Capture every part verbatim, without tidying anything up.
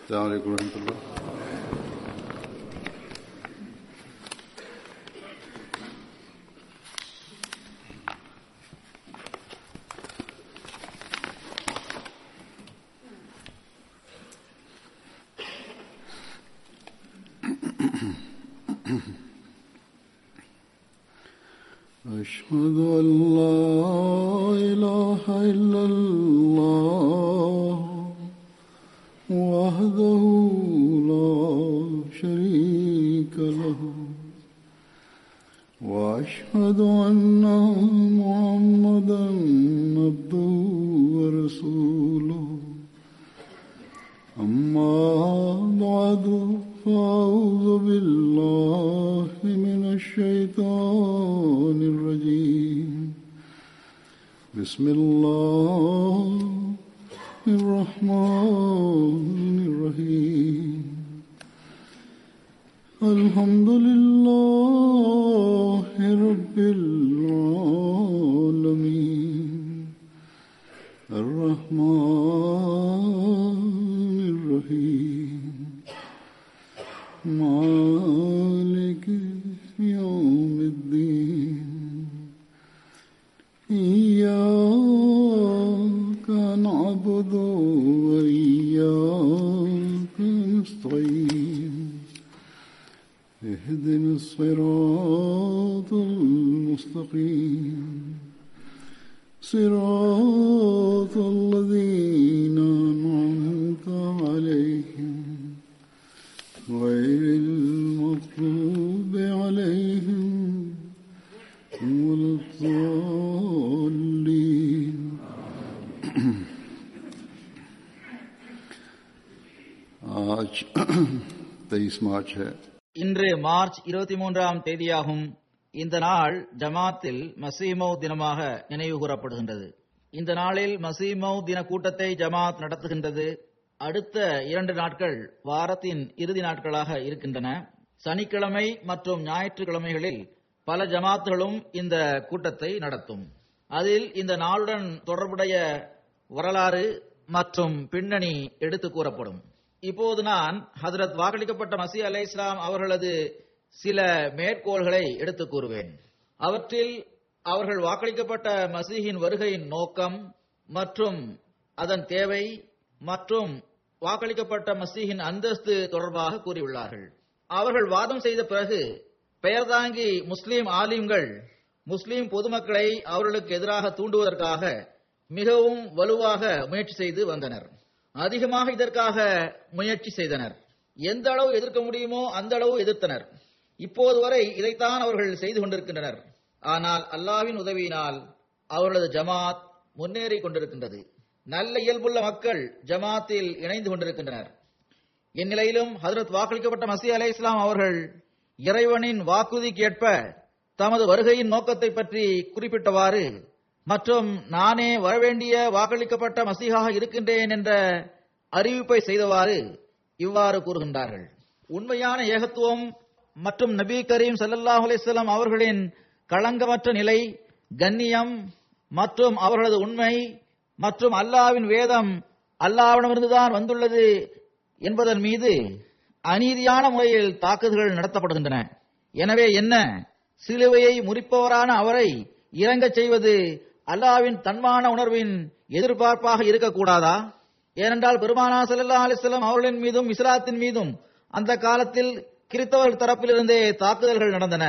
السلام عليكم ورحمة الله. أشهد أن لا إله إلا الله وحده لا شريك له وأشهد أن محمدا عبده ورسوله أما بعد فأعوذ بالله من الشيطان الرجيم بسم الله الرحمن الرحيم الحمد لله رب العالمين الرحمن الرحيم مالك يوم الدين إياك نعبد وإياك نستعين اهدنا الصراط المستقيم صراط الذين أنعمت عليهم غير المغضوب عليهم ولا الضالين. आज तेईस मार्च है. இன்று மார்ச் இருபத்தி மூன்றாம் தேதியாகும். இந்த நாள் ஜமாத்தில் மசீமௌ தினமாக நினைவு கூறப்படுகின்றது. இந்த நாளில் மசீமௌ தின கூட்டத்தை ஜமாத் நடத்துகின்றது. அடுத்த இரண்டு நாட்கள் வாரத்தின் இறுதி நாட்களாக இருக்கின்றன. சனிக்கிழமை மற்றும் ஞாயிற்றுக்கிழமைகளில் பல ஜமாத்துகளும் இந்த கூட்டத்தை நடத்தும். அதில் இந்த நாளுடன் தொடர்புடைய வரலாறு மற்றும் பின்னணி எடுத்து கூறப்படும். இப்போது நான் ஹஜ்ரத் வாக்களிக்கப்பட்ட மசீஹ் அலைஹிஸ்ஸலாம் அவர்களது சில மேற்கோள்களை எடுத்து கூறுவேன். அவற்றில் அவர்கள் வாக்களிக்கப்பட்ட மசீஹின் வருகையின் நோக்கம் மற்றும் அதன் தேவை மற்றும் வாக்களிக்கப்பட்ட மசீஹின் அந்தஸ்து தொடர்பாக கூறியுள்ளார்கள். அவர்கள் வாதம் செய்த பிறகு பெயர்தாங்கி முஸ்லிம் ஆலிம்கள் முஸ்லிம் பொதுமக்களை அவர்களுக்கு எதிராக தூண்டுவதற்காக மிகவும் வலுவாக முயற்சி செய்து வந்தனர். அதிகமாக இதற்காக முயற்சி செய்தனர். எந்த அளவு எதிர்க்க முடியுமோ அந்த அளவு எதிர்த்தனர். இப்போது வரை இதைத்தான் அவர்கள் செய்து கொண்டிருக்கின்றனர். ஆனால் அல்லாஹ்வின் உதவியினால் அவர்களது ஜமாத் முன்னேறி கொண்டிருக்கின்றது. நல்ல இயல்புள்ள மக்கள் ஜமாத்தில் இணைந்து கொண்டிருக்கின்றனர். இந்நிலையிலும் ஹஜ்ரத் வாக்களிக்கப்பட்ட மசீஹ் அலைஹிஸ்ஸலாம் அவர்கள் இறைவனின் வாக்குறுதிக்கு ஏற்ப தமது வருகையின் நோக்கத்தை பற்றி குறிப்பிட்டவாறு மற்றும் நானே வரவேண்டிய வாக்களிக்கப்பட்ட மசீஹாக இருக்கின்றேன் என்ற அறிவிப்பை செய்தவாறு இவ்வாறு கூறுகின்றார்கள். உண்மையான ஏகத்துவம் மற்றும் நபி கரீம் ஸல்லல்லாஹு அலைஹி வஸல்லம் அவர்களின் களங்கமற்ற நிலை, கண்ணியம் மற்றும் அவர்களது உண்மை மற்றும் அல்லாஹ்வின் வேதம் அல்லாஹ்விடமிருந்துதான் வந்துள்ளது என்பதன் மீது அநீதியான முறையில் தாக்குதல்கள் நடத்தப்படுகின்றன. எனவே என்ன, சிலுவையை முறிப்பவரான அவரை இறங்கச் செய்வது அல்லாஹ்வின் தன்மான உணர்வின் எதிர்பார்ப்பாக இருக்கக்கூடாதா? ஏனென்றால் பெருமானார் ஸல்லல்லாஹு அலைஹி வஸல்லம் அவர்களின் மீதும் இஸ்லாத்தின் மீதும் அந்த காலத்தில் கிறிஸ்தவர்கள் தரப்பிலிருந்தே தாக்குதல்கள் நடந்தன.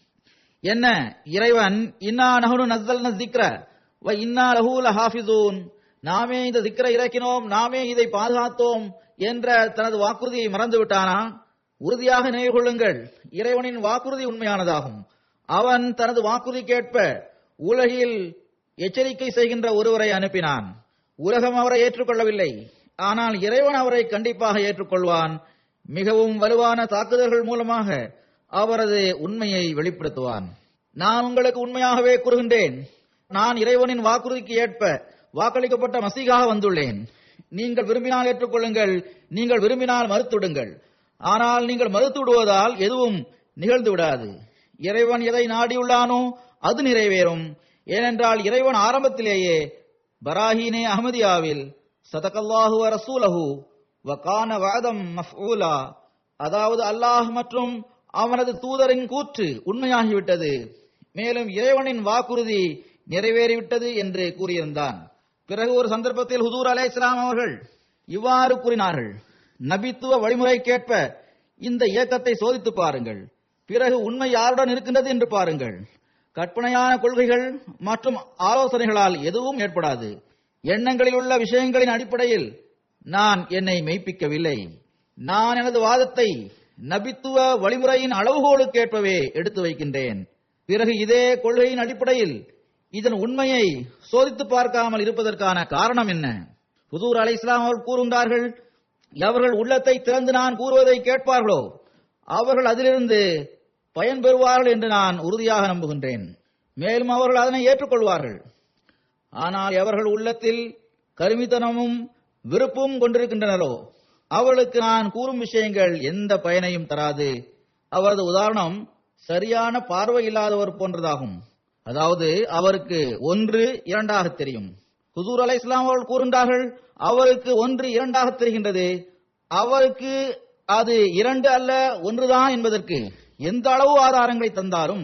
என்ன, இறைவன் இன்னா நஹ்னு நஸ்ஸல்ன ஸிக்ர வ இன்னா லஹு லஹாஃபிஸூன், நாமே இந்த ஸிக்ரை இறக்கினோம், நாமே இதை பாதுகாத்தோம் என்ற தனது வாக்குறுதியை மறந்து விட்டானா? உறுதியாக நினைவு கொள்ளுங்கள், இறைவனின் வாக்குறுதி உண்மையானதாகும். அவன் தனது வாக்குறுதிக்கேற்ப உலகில் எச்சரிக்கை செய்கின்ற ஒருவரை அனுப்பினான். உலகம் அவரை ஏற்றுக்கொள்ளவில்லை, ஆனால் இறைவன் அவரை கண்டிப்பாக ஏற்றுக்கொள்வான். மிகவும் வலுவான தாக்குதல்கள் மூலமாக அவரது உண்மையை வெளிப்படுத்துவான். நான் உங்களுக்கு உண்மையாகவே கூறுகின்றேன், நான் இறைவனின் வாக்குறுதிக்கு ஏற்ப வாக்களிக்கப்பட்ட மசீகாக வந்துள்ளேன். நீங்கள் விரும்பினால் ஏற்றுக்கொள்ளுங்கள், நீங்கள் விரும்பினால் மறுத்துவிடுங்கள். ஆனால் நீங்கள் மறுத்து விடுவதால் எதுவும் நிகழ்ந்து விடாது. இறைவன் எதை நாடியுள்ளானோ அது நிறைவேறும். ஏனென்றால் இறைவன் ஆரம்பத்திலேயே பராஹீனே அஹ்மதியாவில் சதகல்லாஹு வ ரசூலஹு வகான வஅதம் மஃஊலா, அதாவது அல்லாஹ் மற்றும் அவனது தூதரின் கூற்று உண்மையாகிவிட்டது, மேலும் இறைவனின் வாக்குறுதி நிறைவேறிவிட்டது என்று கூறியிருந்தான். பிறகு ஒரு சந்தர்ப்பத்தில் ஹுதூர் அலைஹிஸ்ஸலாம் அவர்கள் இவ்வாறு கூறினார்கள்: நபித்துவ வழிமுறைக்கேற்ப இந்த இயக்கத்தை சோதித்து பாருங்கள், பிறகு உண்மை யாருடன் இருக்கின்றது என்று பாருங்கள். கற்பனையான கொள்கைகள் மற்றும் ஆலோசனைகளால் எதுவும் ஏற்படாது. எண்ணங்களில் உள்ள விஷயங்களின் அடிப்படையில் நான் என்னை மெய்ப்பிக்கவில்லை. நான் எனது வாதத்தை நபித்துவ வழிமுறையின் அளவுகோலுக்கேற்பவே எடுத்து வைக்கின்றேன். பிறகு இதே கொள்கையின் அடிப்படையில் இதன் உண்மையை சோதித்து பார்க்காமல் இருப்பதற்கான காரணம் என்ன? ஹுதூர் அலைஹிஸ்ஸலாம் அவர்கள் கூறுகின்றார்கள், அவர்கள் உள்ளத்தை திறந்து நான் கூறுவதை கேட்பார்களோ அவர்கள் அதிலிருந்து பயன்பெறுவார்கள் என்று நான் உறுதியாக நம்புகின்றேன். மேலும் அவர்கள் அதனை ஏற்றுக்கொள்வார்கள். ஆனால் அவர்கள் உள்ளத்தில் கருமித்தனமும் விருப்பமும் கொண்டிருக்கின்றனரோ அவர்களுக்கு நான் கூறும் விஷயங்கள் எந்த பயனையும் தராது. அவரது உதாரணம் சரியான பார்வை இல்லாதவர் போன்றதாகும். அதாவது அவருக்கு ஒன்று இரண்டாக தெரியும். ஹுதூர் அலைஹிஸ்ஸலாம் அவர்கள் கூறுகின்றார்கள், அவருக்கு ஒன்று இரண்டாக தெரிகின்றது. அவருக்கு அது இரண்டு அல்ல ஒன்றுதான் என்பதற்கு எந்த அளவு ஆதாரங்களை தந்தாலும்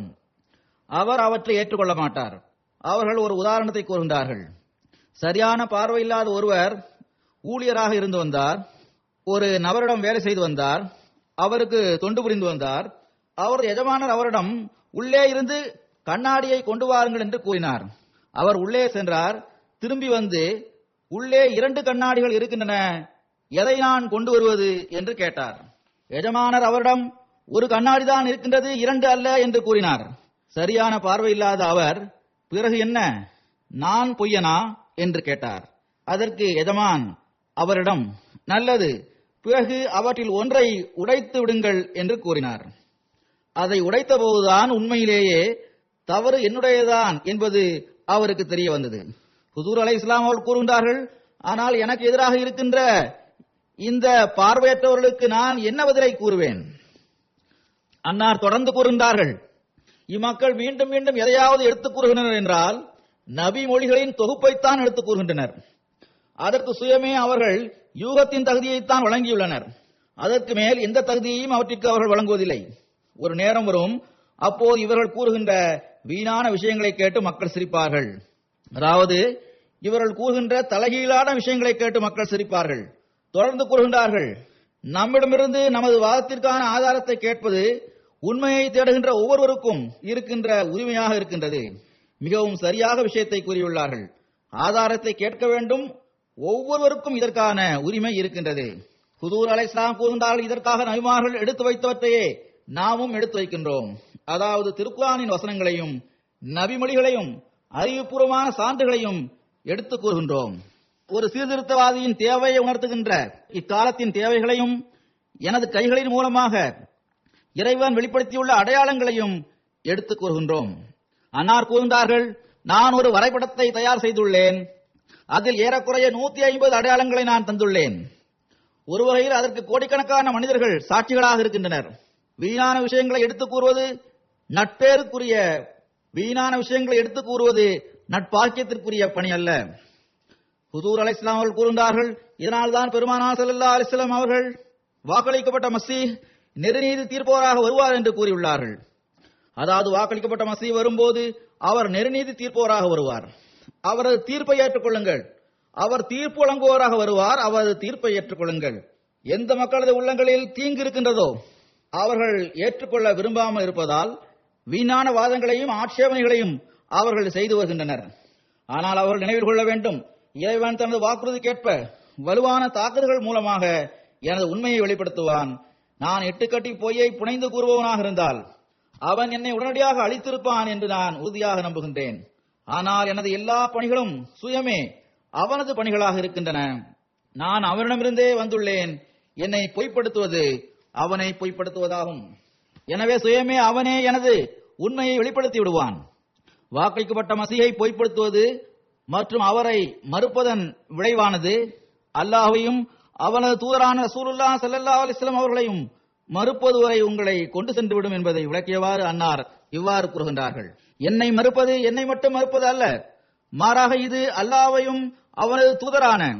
அவர் அவற்றை ஏற்றுக்கொள்ள மாட்டார். அவர்கள் ஒரு உதாரணத்தை கூறுகின்றார்கள். சரியான பார்வை இல்லாத ஒருவர் ஊழியராக இருந்து வந்தார். ஒரு நபரிடம் வேலை செய்து வந்தார். அவருக்கு தொண்டு புரிந்து வந்தார். அவர் எஜமானர் அவரிடம் உள்ளே இருந்து கண்ணாடியை கொண்டு வாருங்கள் என்று கூறினார். அவர் உள்ளே சென்றார். திரும்பி வந்து உள்ளே இரண்டு கண்ணாடிகள் இருக்கின்றன, எதை நான் கொண்டு வருவது என்று கேட்டார். எஜமானர் அவரிடம் ஒரு கண்ணாடி தான் இருக்கின்றது, இரண்டு அல்ல என்று கூறினார். சரியான பார்வை இல்லாத அவர் பிறகு என்ன, நான் பொய்யனா என்று கேட்டார். அதற்கு எஜமான் அவரிடம், நல்லது, பிறகு அவற்றில் ஒன்றை உடைத்து விடுங்கள் என்று கூறினார். அதை உடைத்த போதுதான் உண்மையிலேயே தவறு என்னுடையதான் என்பது அவருக்கு தெரிய வந்தது. ஹுதூர் அலைஹிஸ்ஸலாம் அவர்கள் கூறுகின்றார்கள், ஆனால் எனக்கு எதிராக இருக்கின்ற இந்த பார்வையற்றவர்களுக்கு நான் என்ன பதிலை கூறுவேன்? அன்னார் தொடர்ந்து கூறுகின்றார்கள், இம்மக்கள் மீண்டும் மீண்டும் எதையாவது எடுத்துக் கூறுகின்றனர் என்றால் நபி மொழிகளின் தொகுப்பைத்தான் எடுத்துக் கூறுகின்றனர். அதற்கு சுயமே அவர்கள் யூகத்தின் தகுதியைத்தான் வழங்கியுள்ளனர். அதற்கு மேல் எந்த தகுதியையும் அவற்றிற்கு அவர்கள் வழங்குவதில்லை. ஒரு நேரம் வரும், அப்போது இவர்கள் கூறுகின்ற வீணான விஷயங்களை கேட்டு மக்கள் சிரிப்பார்கள். அதாவது இவர்கள் கூறுகின்ற தலைகீழான விஷயங்களை கேட்டு மக்கள் சிரிப்பார்கள். தொடர்ந்து கூறுகின்றார்கள், நம்மிடமிருந்து நமது வாதத்திற்கான ஆதாரத்தை கேட்பது உண்மையை தேடுகின்ற ஒவ்வொருவருக்கும் இருக்கின்ற உரிமையாக இருக்கின்றது. மிகவும் சரியாக விஷயத்தை கூறியுள்ளார்கள். ஆதாரத்தை கேட்க வேண்டும், ஒவ்வொருவருக்கும் இதற்கான உரிமை இருக்கின்றது. ஹுதூர் அலைஹிஸ்ஸலாம் கூறுகின்றார்கள், இதற்காக நபிமார்கள் எடுத்து வைத்தவற்றையே நாமும் எடுத்து வைக்கின்றோம். அதாவது திருக்குர்ஆனின் வசனங்களையும் நபிமொழிகளையும் அறிவுபூர்வமான சான்றுகளையும் எடுத்து கூறுகின்றோம். ஒரு சீர்திருத்தவாதியின் தேவையை உணர்த்துகின்ற இக்காலத்தின் தேவைகளையும் எனது கைகளின் மூலமாக இறைவன் வெளிப்படுத்தியுள்ள அடையாளங்களையும் எடுத்து கூறுகின்றோம். அன்னார் கூறுகின்றார்கள், நான் ஒரு வரைபடத்தை தயார் செய்துள்ளேன். அதில் ஏறக்குறைய நூத்தி ஐம்பது அடையாளங்களை நான் தந்துள்ளேன். ஒரு வகையில் அதற்கு கோடிக்கணக்கான மனிதர்கள் சாட்சிகளாக இருக்கின்றனர். வீணான விஷயங்களை எடுத்துக் கூறுவது நட்பேருக்குரிய வீணான விஷயங்களை எடுத்துக் கூறுவது நட்பாக்கியத்திற்குரிய பணி அல்ல. ஹுதூர் அலைஹிஸ்ஸலாம் அவர்கள் கூறுகின்றார்கள், இதனால் தான் பெருமானார் ஸல்லல்லாஹு அலைஹி வஸல்லம் அவர்கள் வாக்களிக்கப்பட்ட மசீஹ் நெருநீதி தீர்ப்பவராக வருவார் என்று கூறியுள்ளார்கள். அதாவது வாக்களிக்கப்பட்ட மசீஹ் வரும்போது அவர் நெருநீதி தீர்ப்பவராக வருவார். அவரது தீர்ப்பை ஏற்றுக்கொள்ளுங்கள். அவர் தீர்ப்பு வழங்குவோராக வருவார். அவரது தீர்ப்பை ஏற்றுக்கொள்ளுங்கள். எந்த மக்களது உள்ளங்களில் தீங்கு இருக்கின்றதோ அவர்கள் ஏற்றுக்கொள்ள விரும்பாமல் இருப்பதால் வீணான வாதங்களையும் ஆட்சேபனைகளையும் அவர்கள் செய்து வருகின்றனர். ஆனால் அவர்கள் நினைவில் கொள்ள வேண்டும், இறைவன் தனது வாக்குறுதிக்கேற்ப வலுவான தாக்குதல்கள் மூலமாக எனது உண்மையை வெளிப்படுத்துவான். நான் எட்டுக்கட்டி பொய்யை புனைந்து கூறுபவனாக இருந்தால் அவன் என்னை உடனடியாக அழித்திருப்பான் என்று நான் உறுதியாக நம்புகின்றேன். ஆனால் எனது எல்லா பணிகளும் சுயமே அவனது பணிகளாக இருக்கின்றன. நான் அவனிடமிருந்தே வந்துள்ளேன். என்னை பொய்ப்படுத்துவது அவனை பொய்ப்படுத்துவதாகும். எனவே சுயமே அவனே எனது உண்மையை வெளிப்படுத்தி விடுவான். வாக்களிக்கப்பட்ட மசீஹை பொய்ப்படுத்துவது மற்றும் அவரை மறுப்பதன் விளைவானது அல்லாஹ்வையும் அவனது தூதரான ரசூலுல்லாஹ் ஸல்லல்லாஹு அலைஹி வஸல்லம் அவர்களையும் மறுப்பது வரை உங்களை கொண்டு சென்று விடும் என்பதை விளக்கியவாறு அன்னார் இவ்வாறு கூறுகின்றார்கள், என்னை மறுப்பது என்னை மட்டும் மறுப்பது அல்ல, மாறாக இது அல்லாஹ்வையும் அவனது தூதரான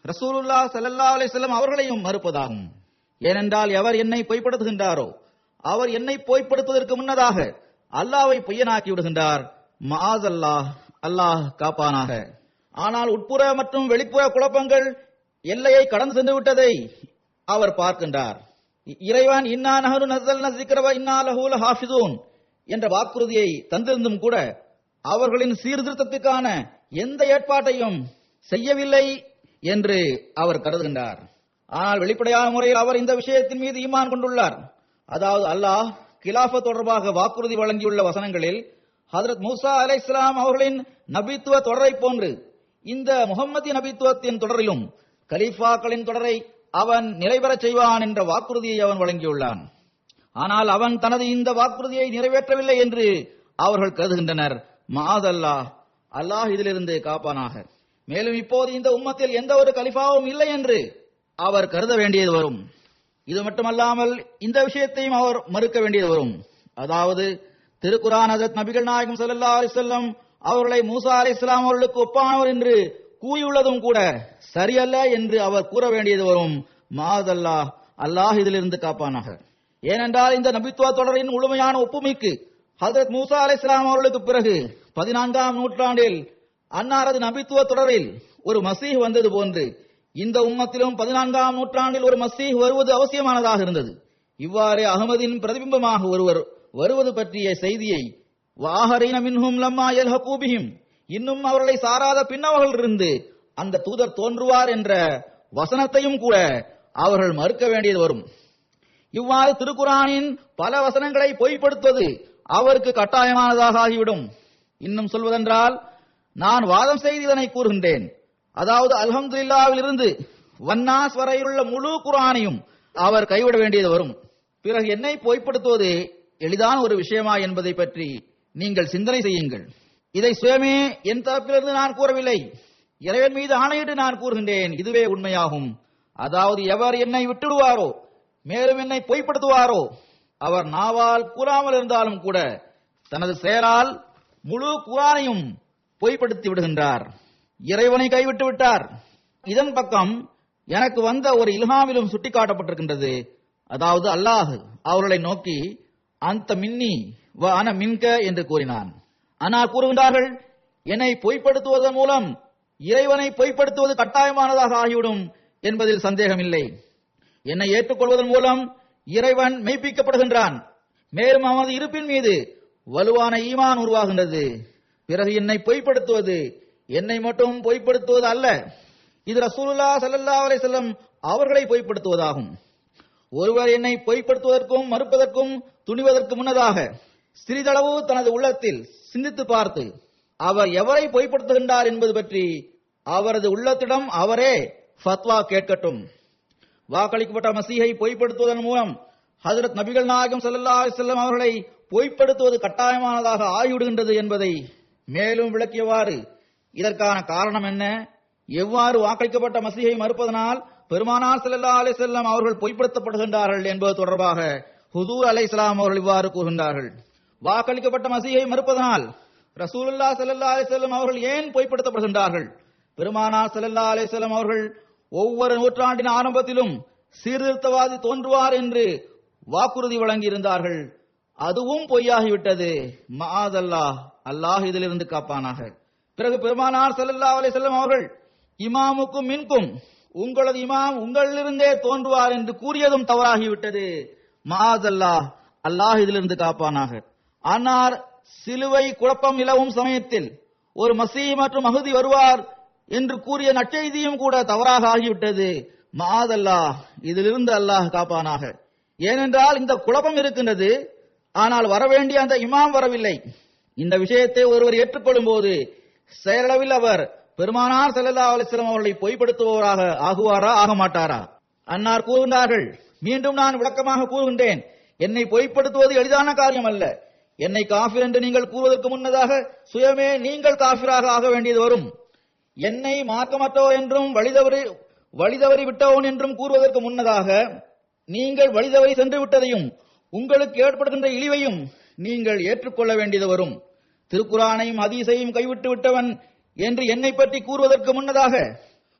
ரசூலுல்லாஹ் ஸல்லல்லாஹு அலைஹி வஸல்லம் அவர்களையும் மறுப்பதாகும். ஏனென்றால் எவர் என்னை பொய்ப்படுத்துகின்றாரோ அவர் என்னை பொய்ப்படுத்துவதற்கு முன்னதாக அல்லாஹ்வை பொய்யனாக்கி விடுகின்றார். மஆஸல்லாஹ், அல்லாஹ் காப்பானாக. ஆனால் உட்புற மற்றும் வெளிப்புற குழப்பங்கள் எல்லையை கடந்து சென்று விட்டதை அவர் பார்க்கின்றார். இறைவன் இன்னா நஹ்னு நஸல்னா ஸிக்ர வ இன்னா லஹு லஹாஃபிஸூன் என்ற வாக்குறுதியை தந்திருந்தும் கூட அவர்களின் சீர்திருத்தத்துக்கான எந்த ஏற்பாட்டையும் செய்யவில்லை என்று அவர் கருதுகின்றார். ஆனால் வெளிப்படையான முறையில் அவர் இந்த விஷயத்தின் மீது ஈமான் கொண்டுள்ளார். அதாவது அல்லாஹ் கிலாஃபத் தொடர்பாக வாக்குறுதி வழங்கியுள்ள வசனங்களில் ஹஜ்ரத் மூசா அலைஹிஸ்ஸலாம் அவர்களின் நபித்துவ தொடரை போன்று இந்த முஹம்மதிய நபித்துவத்தின் தொடரிலும் கலீஃபாக்களின் தொடரை அவன் நிறைவேறச் செய்வான் என்ற வாக்குறுதியை அவன் வழங்கியுள்ளான். ஆனால் அவன் தனது இந்த வாக்குறுதியை நிறைவேற்றவில்லை என்று அவர்கள் கருதுகின்றனர். மஆஸல்லாஹ், அல்லாஹ் இதிலிருந்து காப்பானாக. மேலும் இப்போது இந்த உம்மத்தில் எந்த ஒரு கலிஃபாவும் இல்லை என்று அவர் கருத வேண்டியது வரும். இது மட்டுமல்லாமல் இந்த விஷயத்தையும் அவர் மறுக்க வேண்டியது வரும். அதாவது திருக்குர்ஆன் ஹஜ்ரத் நபிகள் நாயகம் ஸல்லல்லாஹு அலைஹி வஸல்லம் அவர்களை மூசா அலைஹிஸ்ஸலாம் அவர்களுக்கு ஒப்பானவர் என்று கூறியுள்ளதும் கூட சரியல்ல என்று அவர் கூற வேண்டியது வரும். மஆஸல்லாஹ், அல்லாஹ் இதிலிருந்து காப்பானாக. ஏனென்றால் இந்த நபித்துவ தொடரின் முழுமையான ஒப்புமைக்கு ஹஜ்ரத் மூசா அலைஹிஸ்ஸலாம் அவர்களுக்கு பிறகு பதினான்காம் நூற்றாண்டில் அன்னாரது நபித்துவ தொடரில் ஒரு மசீஹ் வந்தது போன்று இந்த உம்மத்திலும் பதினான்காம் நூற்றாண்டில் ஒரு மசீஹ் வருவது அவசியமானதாக இருந்தது. இவ்வாறு அகமதின் பிரதிபிம்பமாக ஒருவர் வருவது பற்றிய செய்தியை வாஹரீன மின்ஹும் லம்மா யல்ஹகு பிஹிம், இன்னும் அவர்களை சாராத பின்னவர்களிலிருந்து அந்த தூதர் தோன்றுவார் என்ற வசனத்தையும் கூட அவர்கள் மறுக்க வேண்டியது வரும். இவ்வாறு திருக்குர்ஆனின் பல வசனங்களை பொய்ப்படுத்துவது அவருக்கு கட்டாயமானதாக ஆகிவிடும். இன்னும் சொல்வதென்றால், நான் வாதம் செய்து இதனை கூறுகின்றேன். அதாவது அல்ஹம்துலில்லாஹ்வில் இருந்து வன்னாஸ் வரையிலுள்ள முழு குர்ஆனையும் அவர் கைவிட வேண்டியது வரும். பிறகு என்னை பொய்ப்படுத்துவது எளிதான ஒரு விஷயமா என்பதை பற்றி நீங்கள் சிந்தனை செய்யுங்கள். இதை சுயமே என் தரப்பிலிருந்து நான் கூறவில்லை, இறைவன் மீது ஆணையிட்டு நான் கூறுகின்றேன். இதுவே உண்மையாகும். அதாவது எவர் என்னை விட்டுடுவாரோ மேலும் என்னை பொய்ப்படுத்துவாரோ அவர் நாவால் கூறாமல் இருந்தாலும் கூட தனது செயலால் முழு குர்ஆனையும் பொய்ப்படுத்தி விடுகின்றார், இறைவனை கைவிட்டு விட்டார். இதன் பக்கம் எனக்கு வந்த ஒரு இல்ஹாமிலும் சுட்டிக்காட்டப்பட்டிருக்கின்றது. அதாவது அல்லாஹ் அவர்களை நோக்கி அந்த மின்னி வ அன மின்க என்று கூறினான். ஆனால் கூறுகின்றார்கள், என்னை பொய்ப்படுத்துவதன் மூலம் இறைவனை பொய்ப்படுத்துவது கட்டாயமானதாக ஆகிவிடும் என்பதில் சந்தேகமில்லை. என்னை ஏற்றுக்கொள்வதன் மூலம் இறைவன் மெய்ப்பிக்கப்படுகின்றான், மேலும் அவனது இருப்பின் மீது வலுவான ஈமான் உருவாகின்றது. பிறகு என்னை பொய்ப்படுத்துவது என்னை மட்டும் பொய்ப்படுத்துவது அல்ல, இது ரசூலுல்லாஹ் ஸல்லல்லாஹு அலைஹி வஸல்லம் அவர்களை பொய்ப்படுத்துவதாகும். ஒருவர் என்னை பொய்ப்படுத்துவதற்கும் மறுப்பதற்கும் துணிவதற்கு முன்னதாக சிறிதளவு தனது உள்ளத்தில் சிந்தித்து பார்த்து அவர் எவரை பொய்ப்படுத்துகின்றார் என்பது பற்றி அவரது உள்ளத்திடம் அவரே ஃபத்வா கேட்கட்டும். வாக்களிக்கப்பட்ட மசீஹை பொய்ப்படுத்துவதன் மூலம் ஹஜ்ரத் நபிகள் நாயகம் ஸல்லல்லாஹு அலைஹி வஸல்லம் அவர்களை பொய்ப்படுத்துவது கட்டாயமானதாக ஆகிவிடுகின்றது என்பதை மேலும் விளக்கியவாறு இதற்கான காரணம் என்ன, எவ்வாறு வாக்களிக்கப்பட்ட மசீஹை மறுப்பதனால் பெருமானார் ஸல்லல்லாஹு அலைஹி வஸல்லம் அவர்கள் பொய்ப்படுத்தப்படுகின்றார்கள் என்பது தொடர்பாக ஹுதூர் அலைஹிஸ்ஸலாம் அவர்கள் இவ்வாறு கூறுகின்றார்கள். வாக்களிக்கப்பட்ட மசீஹை மறுப்பதனால் ரசூலுல்லாஹ் ஸல்லல்லாஹு அலைஹி வஸல்லம் அவர்கள் ஏன் பொய்ப்படுத்தப்படுகின்றார்கள்? பெருமானார் ஸல்லல்லாஹு அலைஹி வஸல்லம் அவர்கள் ஒவ்வொரு நூற்றாண்டின் ஆரம்பத்திலும் சீர்திருத்தவாதி தோன்றுவார் என்று வாக்குறுதி வழங்கியிருந்தார்கள். அதுவும் பொய்யாகிவிட்டது. மஆஸல்லாஹ், அல்லாஹ் இதிலிருந்து காப்பானாக. பிறகு பெருமானார் ஸல்லல்லாஹு அலைஹி வஸல்லம் அவர்கள் இமாமுக்கும் மின்கும், உங்களது இமாம் உங்களிலிருந்தே தோன்றுவார் என்று கூறியதும் தவறாகிவிட்டது. மஆஸல்லாஹ், அல்லாஹ் இதிலிருந்து காப்பானாக. ஆனால் சிலுவை குழப்பம் நிலவும் சமயத்தில் ஒரு மசீஹ் மற்றும் மஹ்தி வருவார் என்று கூறிய நற்செய்தியும் கூட தவறாக ஆகிவிட்டது. மஆஸல்லாஹ், இதிலிருந்து அல்லாஹ் காப்பானாக. ஏனென்றால் இந்த குழப்பம் இருக்கின்றது, ஆனால் வரவேண்டிய அந்த இமாம் வரவில்லை. இந்த விஷயத்தை ஒருவர் ஏற்றுக்கொள்ளும் போது செயலளவில் அவர் பெருமானார் ஸல்லல்லாஹு அலைஹி வஸல்லம் அவர்களை பொய்ப்படுத்துபவராக ஆகுவாரா, ஆக மாட்டாரா? அன்னார் கூறுகின்றார்கள், மீண்டும் நான் விளக்கமாக கூறுகின்றேன், என்னை பொய்ப்படுத்துவது எளிதான காரியம் அல்ல. என்னை காஃபிர் என்று நீங்கள் கூறுவதற்கு முன்னதாக சுயமே நீங்கள் காஃபிராக ஆக வேண்டியது வரும். என்னை மார்க்கமற்றவர் என்றும் வழிதவறி வழிதவறி விட்டவன் என்றும் கூறுவதற்கு முன்னதாக நீங்கள் வழிதவறி சென்று விட்டதையும் உங்களுக்கு ஏற்படுகின்ற இழிவையும் நீங்கள் ஏற்றுக்கொள்ள வேண்டியது வரும். திருக்குர்ஆனையும் ஹதீஸையும் கைவிட்டு விட்டவன் என்று என்னை பற்றி கூறுவதற்கு முன்னதாக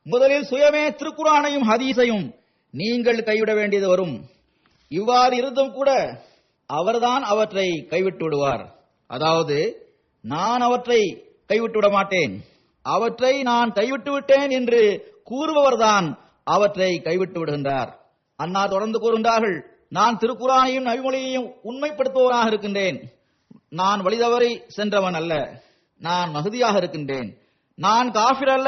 முதலில் சுயமே திருக்குரானையும் ஹதீஸையும் நீங்கள் கைவிட வேண்டியது வரும். இவ்வாறு இருந்தும் கூட அவர்தான் அவற்றை கைவிட்டு விடுவார். அதாவது நான் அவற்றை கைவிட்டு விட மாட்டேன், அவற்றை நான் கைவிட்டு விட்டேன் என்று கூறுபவர்தான் அவற்றை கைவிட்டு விடுகின்றார். அன்னார் தொடர்ந்து கூறுகின்றார்கள், நான் திருக்குரானையும் நபிமொழியையும் உண்மைப்படுத்துபவனாக இருக்கின்றேன். நான் வழிதவறி சென்றவன் அல்ல, நான் மஹதியாக இருக்கின்றேன். நான் காஃபிர் அல்ல,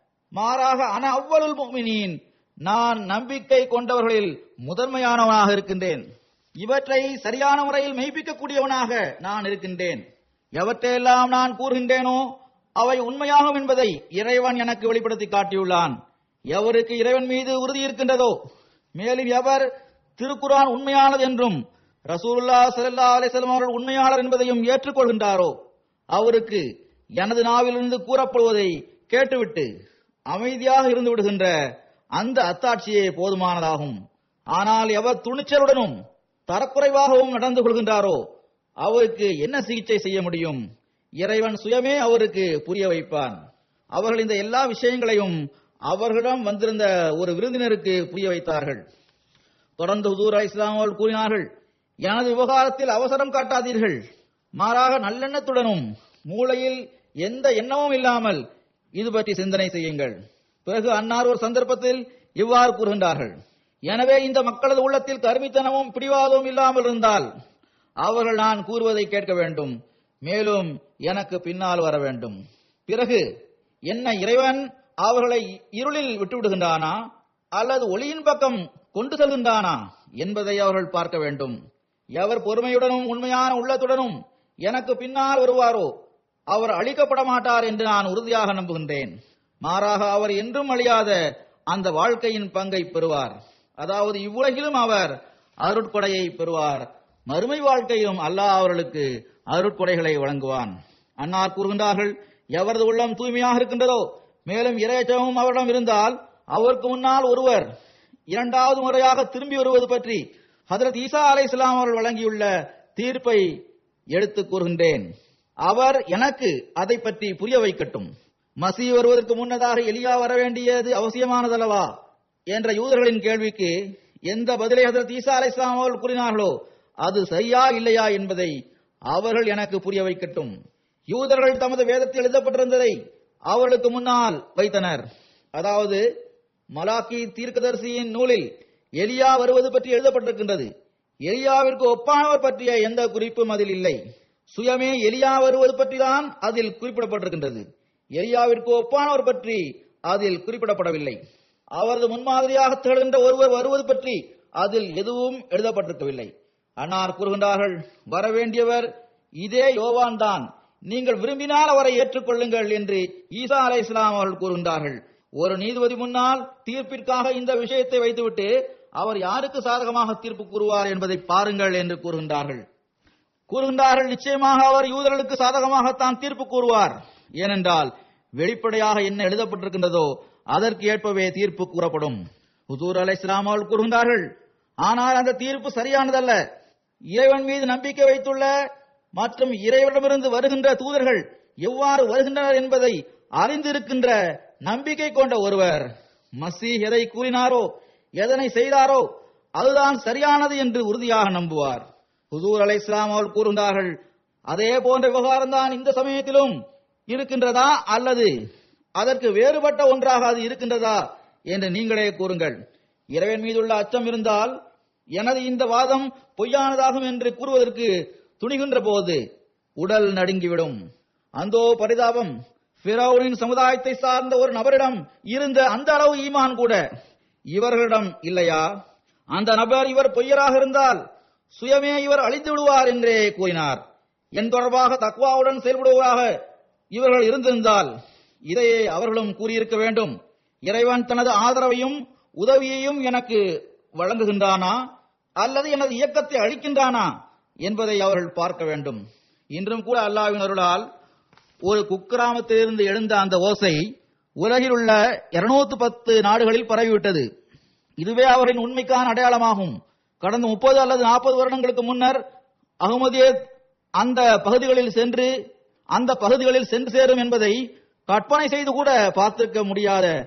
மாறாக அன அவ்வலுல் முஃமினீன், நான் நம்பிக்கை கொண்டவர்களில் முதன்மையானவனாக இருக்கின்றேன். இவற்றை சரியான முறையில் மெய்ப்பிக்கக்கூடியவனாக நான் இருக்கின்றேன். எவற்றையெல்லாம் நான் கூறுகின்றேனோ அவை உண்மையாகும் என்பதை இறைவன் எனக்கு வெளிப்படுத்தி காட்டியுள்ளான். எவருக்கு இறைவன் மீது உறுதி இருக்கின்றதோ, மேலும் எவர் திருக்குரான் உண்மையானது என்றும் ரசூலுல்லாஹ் ஸல்லல்லாஹு அலைஹி வஸல்லம் அவர்கள் உண்மையாளர் என்பதையும் ஏற்றுக்கொள்கின்றாரோ, அவருக்கு எனது நாவிலிருந்து கூறப்படுவதை கேட்டுவிட்டு அமைதியாக இருந்து விடுகின்ற அந்த அத்தாட்சியே போதுமானதாகும். ஆனால் எவர் துணிச்சலுடனும் தரக்குறைவாகவும் நடந்து கொள்கின்றாரோ அவருக்கு என்ன சிகிச்சை செய்ய முடியும்? இறைவன் சுயமே அவருக்கு புரிய வைப்பான். அவர்கள் இந்த எல்லா விஷயங்களையும் அவர்களிடம் வந்திருந்த ஒரு விருந்தினருக்கு புரிய வைத்தார்கள். தொடர்ந்து ஹுதூர் அலைஹிஸ்ஸலாம் அவர்கள் கூறினார்கள், எனது விவகாரத்தில் அவசரம் காட்டாதீர்கள், மாறாக நல்லெண்ணத்துடனும் மூளையில் எந்த எண்ணமும் இல்லாமல் இது பற்றி சிந்தனை செய்யுங்கள். பிறகு அன்னார் ஒரு சந்தர்ப்பத்தில் இவ்வாறு கூறுகின்றார்கள், எனவே இந்த மக்களது உள்ளத்தில் கருமித்தனமும் பிடிவாதமும் இல்லாமல் இருந்தால் அவர்கள் நான் கூறுவதை கேட்க வேண்டும், மேலும் எனக்கு பின்னால் வர வேண்டும். பிறகு என்ன இறைவன் அவர்களை இருளில் விட்டுவிடுகின்றானா அல்லது ஒளியின் பக்கம் கொண்டு செல்கின்றானா என்பதை அவர்கள் பார்க்க வேண்டும். எவர் பொறுமையுடனும் உண்மையான உள்ளத்துடனும் எனக்கு பின்னால் வருவாரோ அவர் அழிக்கப்பட மாட்டார் என்று நான் உறுதியாக நம்புகின்றேன். மாறாக அவர் என்றும் அழியாத அந்த வாழ்க்கையின் பங்கை பெறுவார். அதாவது இவ்வுலகிலும் அவர் அருட்கொடையை பெறுவார், மறுமை வாழ்க்கையிலும் அல்லாஹ் அவர்களுக்கு அருட்கொடைகளை வழங்குவான். அன்னார் கூறுகின்றார்கள், எவரது உள்ளம் தூய்மையாக இருக்கின்றதோ, மேலும் இறையச்சமும் அவரிடம் இருந்தால் அவருக்கு முன்னால் ஒருவர் இரண்டாவது முறையாக திரும்பி வருவது பற்றி ஹஜ்ரத் ஈசா அலைஹிஸ்ஸலாம் அவர்கள் வழங்கியுள்ள தீர்ப்பை எடுத்து கூறுகின்றேன். அவர் எனக்கு அதை பற்றி புரிய வைக்கட்டும். மசீ வருவதற்கு முன்னதாக எலியா வர வேண்டியது அவசியமானதல்லவா என்ற யூதர்களின் கேள்விக்கு எந்த பதிலை ஹஜ்ரத் ஈசா அலைஹிஸ்ஸலாம் அவர்கள் கூறினார்களோ அது சரியா இல்லையா என்பதை அவர்கள் எனக்கு புரிய வைக்கட்டும். யூதர்கள் தமது வேதத்தில் எழுதப்பட்டிருந்ததை அவர்களுக்கு முன்னால் வைத்தனர். அதாவது மலாக்கி தீர்க்கதரிசியின் நூலில் எலியா வருவது பற்றி எழுதப்பட்டிருக்கின்றது. எலியாவிற்கு ஒப்பானவர் பற்றிய எந்த குறிப்பும் அதில் இல்லை. சுயமே எலியா வருவது பற்றி தான் அதில் குறிப்பிடப்பட்டிருக்கின்றது. எலியாவிற்கு ஒப்பானவர் பற்றி அதில் குறிப்பிடப்படவில்லை. அவரது முன்மாதிரியாக திகழ்கின்ற ஒருவர் வருவது பற்றி அதில் எதுவும் எழுதப்பட்டிருக்கவில்லை. அன்னார் கூறுகின்றார்கள், வரவேண்டியவர் இதே யோவான் தான், நீங்கள் விரும்பினால் அவரை ஏற்றுக்கொள்ளுங்கள் என்று ஈசா அலைஹிஸ்ஸலாம் அவர்கள் கூறுகின்றார்கள். ஒரு நீதிபதி முன்னால் தீர்ப்பிற்காக இந்த விஷயத்தை வைத்துவிட்டு அவர் யாருக்கு சாதகமாக தீர்ப்பு கூறுவார் என்பதை பாருங்கள் என்று கூறுகின்றார்கள். கூறுகின்றார்கள் நிச்சயமாக அவர் யூதர்களுக்கு சாதகமாகத்தான் தீர்ப்பு கூறுவார். ஏனென்றால் வெளிப்படையாக என்ன எழுதப்பட்டிருக்கின்றதோ அதற்கு ஏற்பவே தீர்ப்பு கூறப்படும். ஹுதூர் அலைஹிஸ்ஸலாம் அவர்கள் கூறுகின்றார்கள், ஆனால் அந்த தீர்ப்பு சரியானதல்ல. இறைவன் மீது நம்பிக்கை வைத்துள்ள மற்றும் இறைவனிடமிருந்து வருகின்ற தூதர்கள் எவ்வாறு வருகின்றனர் என்பதை அறிந்திருக்கின்ற நம்பிக்கை கொண்ட ஒருவர் மசீஹ் எதை கூறினாரோ எதனை செய்தாரோ அதுதான் சரியானது என்று உறுதியாக நம்புவார். ஹுதூர் அலைஹிஸ்ஸலாம் அவர்கள் கூறுகின்றார்கள், அதே போன்ற விவகாரம் தான் இந்த சமயத்திலும் இருக்கின்றதா அல்லது அதற்கு வேறுபட்ட ஒன்றாக அது இருக்கின்றதா என்று நீங்களே கூறுங்கள். இறைவன் மீதுள்ள அச்சம் இருந்தால் எனது இந்த வாதம் பொய்யானதாகும் என்று கூறுவதற்கு துணிகின்ற போது உடல் நடுங்கிவிடும். அந்தோ பரிதாபம், ஃபிரௌனின் சமுதாயத்தை சார்ந்த ஒரு நபரிடம் இருந்த அந்த அளவு ஈமான் கூட இவர்களிடம் இல்லையா? அந்த நபர் இவர் பொய்யராக இருந்தால் சுயமே இவர் அழித்து விடுவார் என்றே கூறினார். என் தொடர்பாக தக்வாவுடன் செயல்படுவதாக இவர்கள் இருந்திருந்தால் இதையே அவர்களும் கூறியிருக்க வேண்டும். இறைவன் தனது ஆதரவையும் உதவியையும் எனக்கு வழங்குகின்றானா அல்லது எனது இயக்கத்தை அழிக்கின்றானா என்பதை அவர்கள் பார்க்க வேண்டும். இன்றும் கூட அல்லாஹ்வின் அருளால் ஒரு குக்கிராமத்திலிருந்து எழுந்த அந்த ஓசை உலகில் உள்ள இருநூத்தி பத்து நாடுகளில் பரவிவிட்டது. இதுவே அவரின் உண்மைக்கான அடையாளமாகும். கடந்த முப்பது அல்லது நாற்பது வருடங்களுக்கு முன்னர் அகமதியே அந்த பகுதிகளில் சென்று அந்த பகுதிகளில் சென்று சேரும் என்பதை கற்பனை செய்து கூட பார்த்திருக்க முடியாத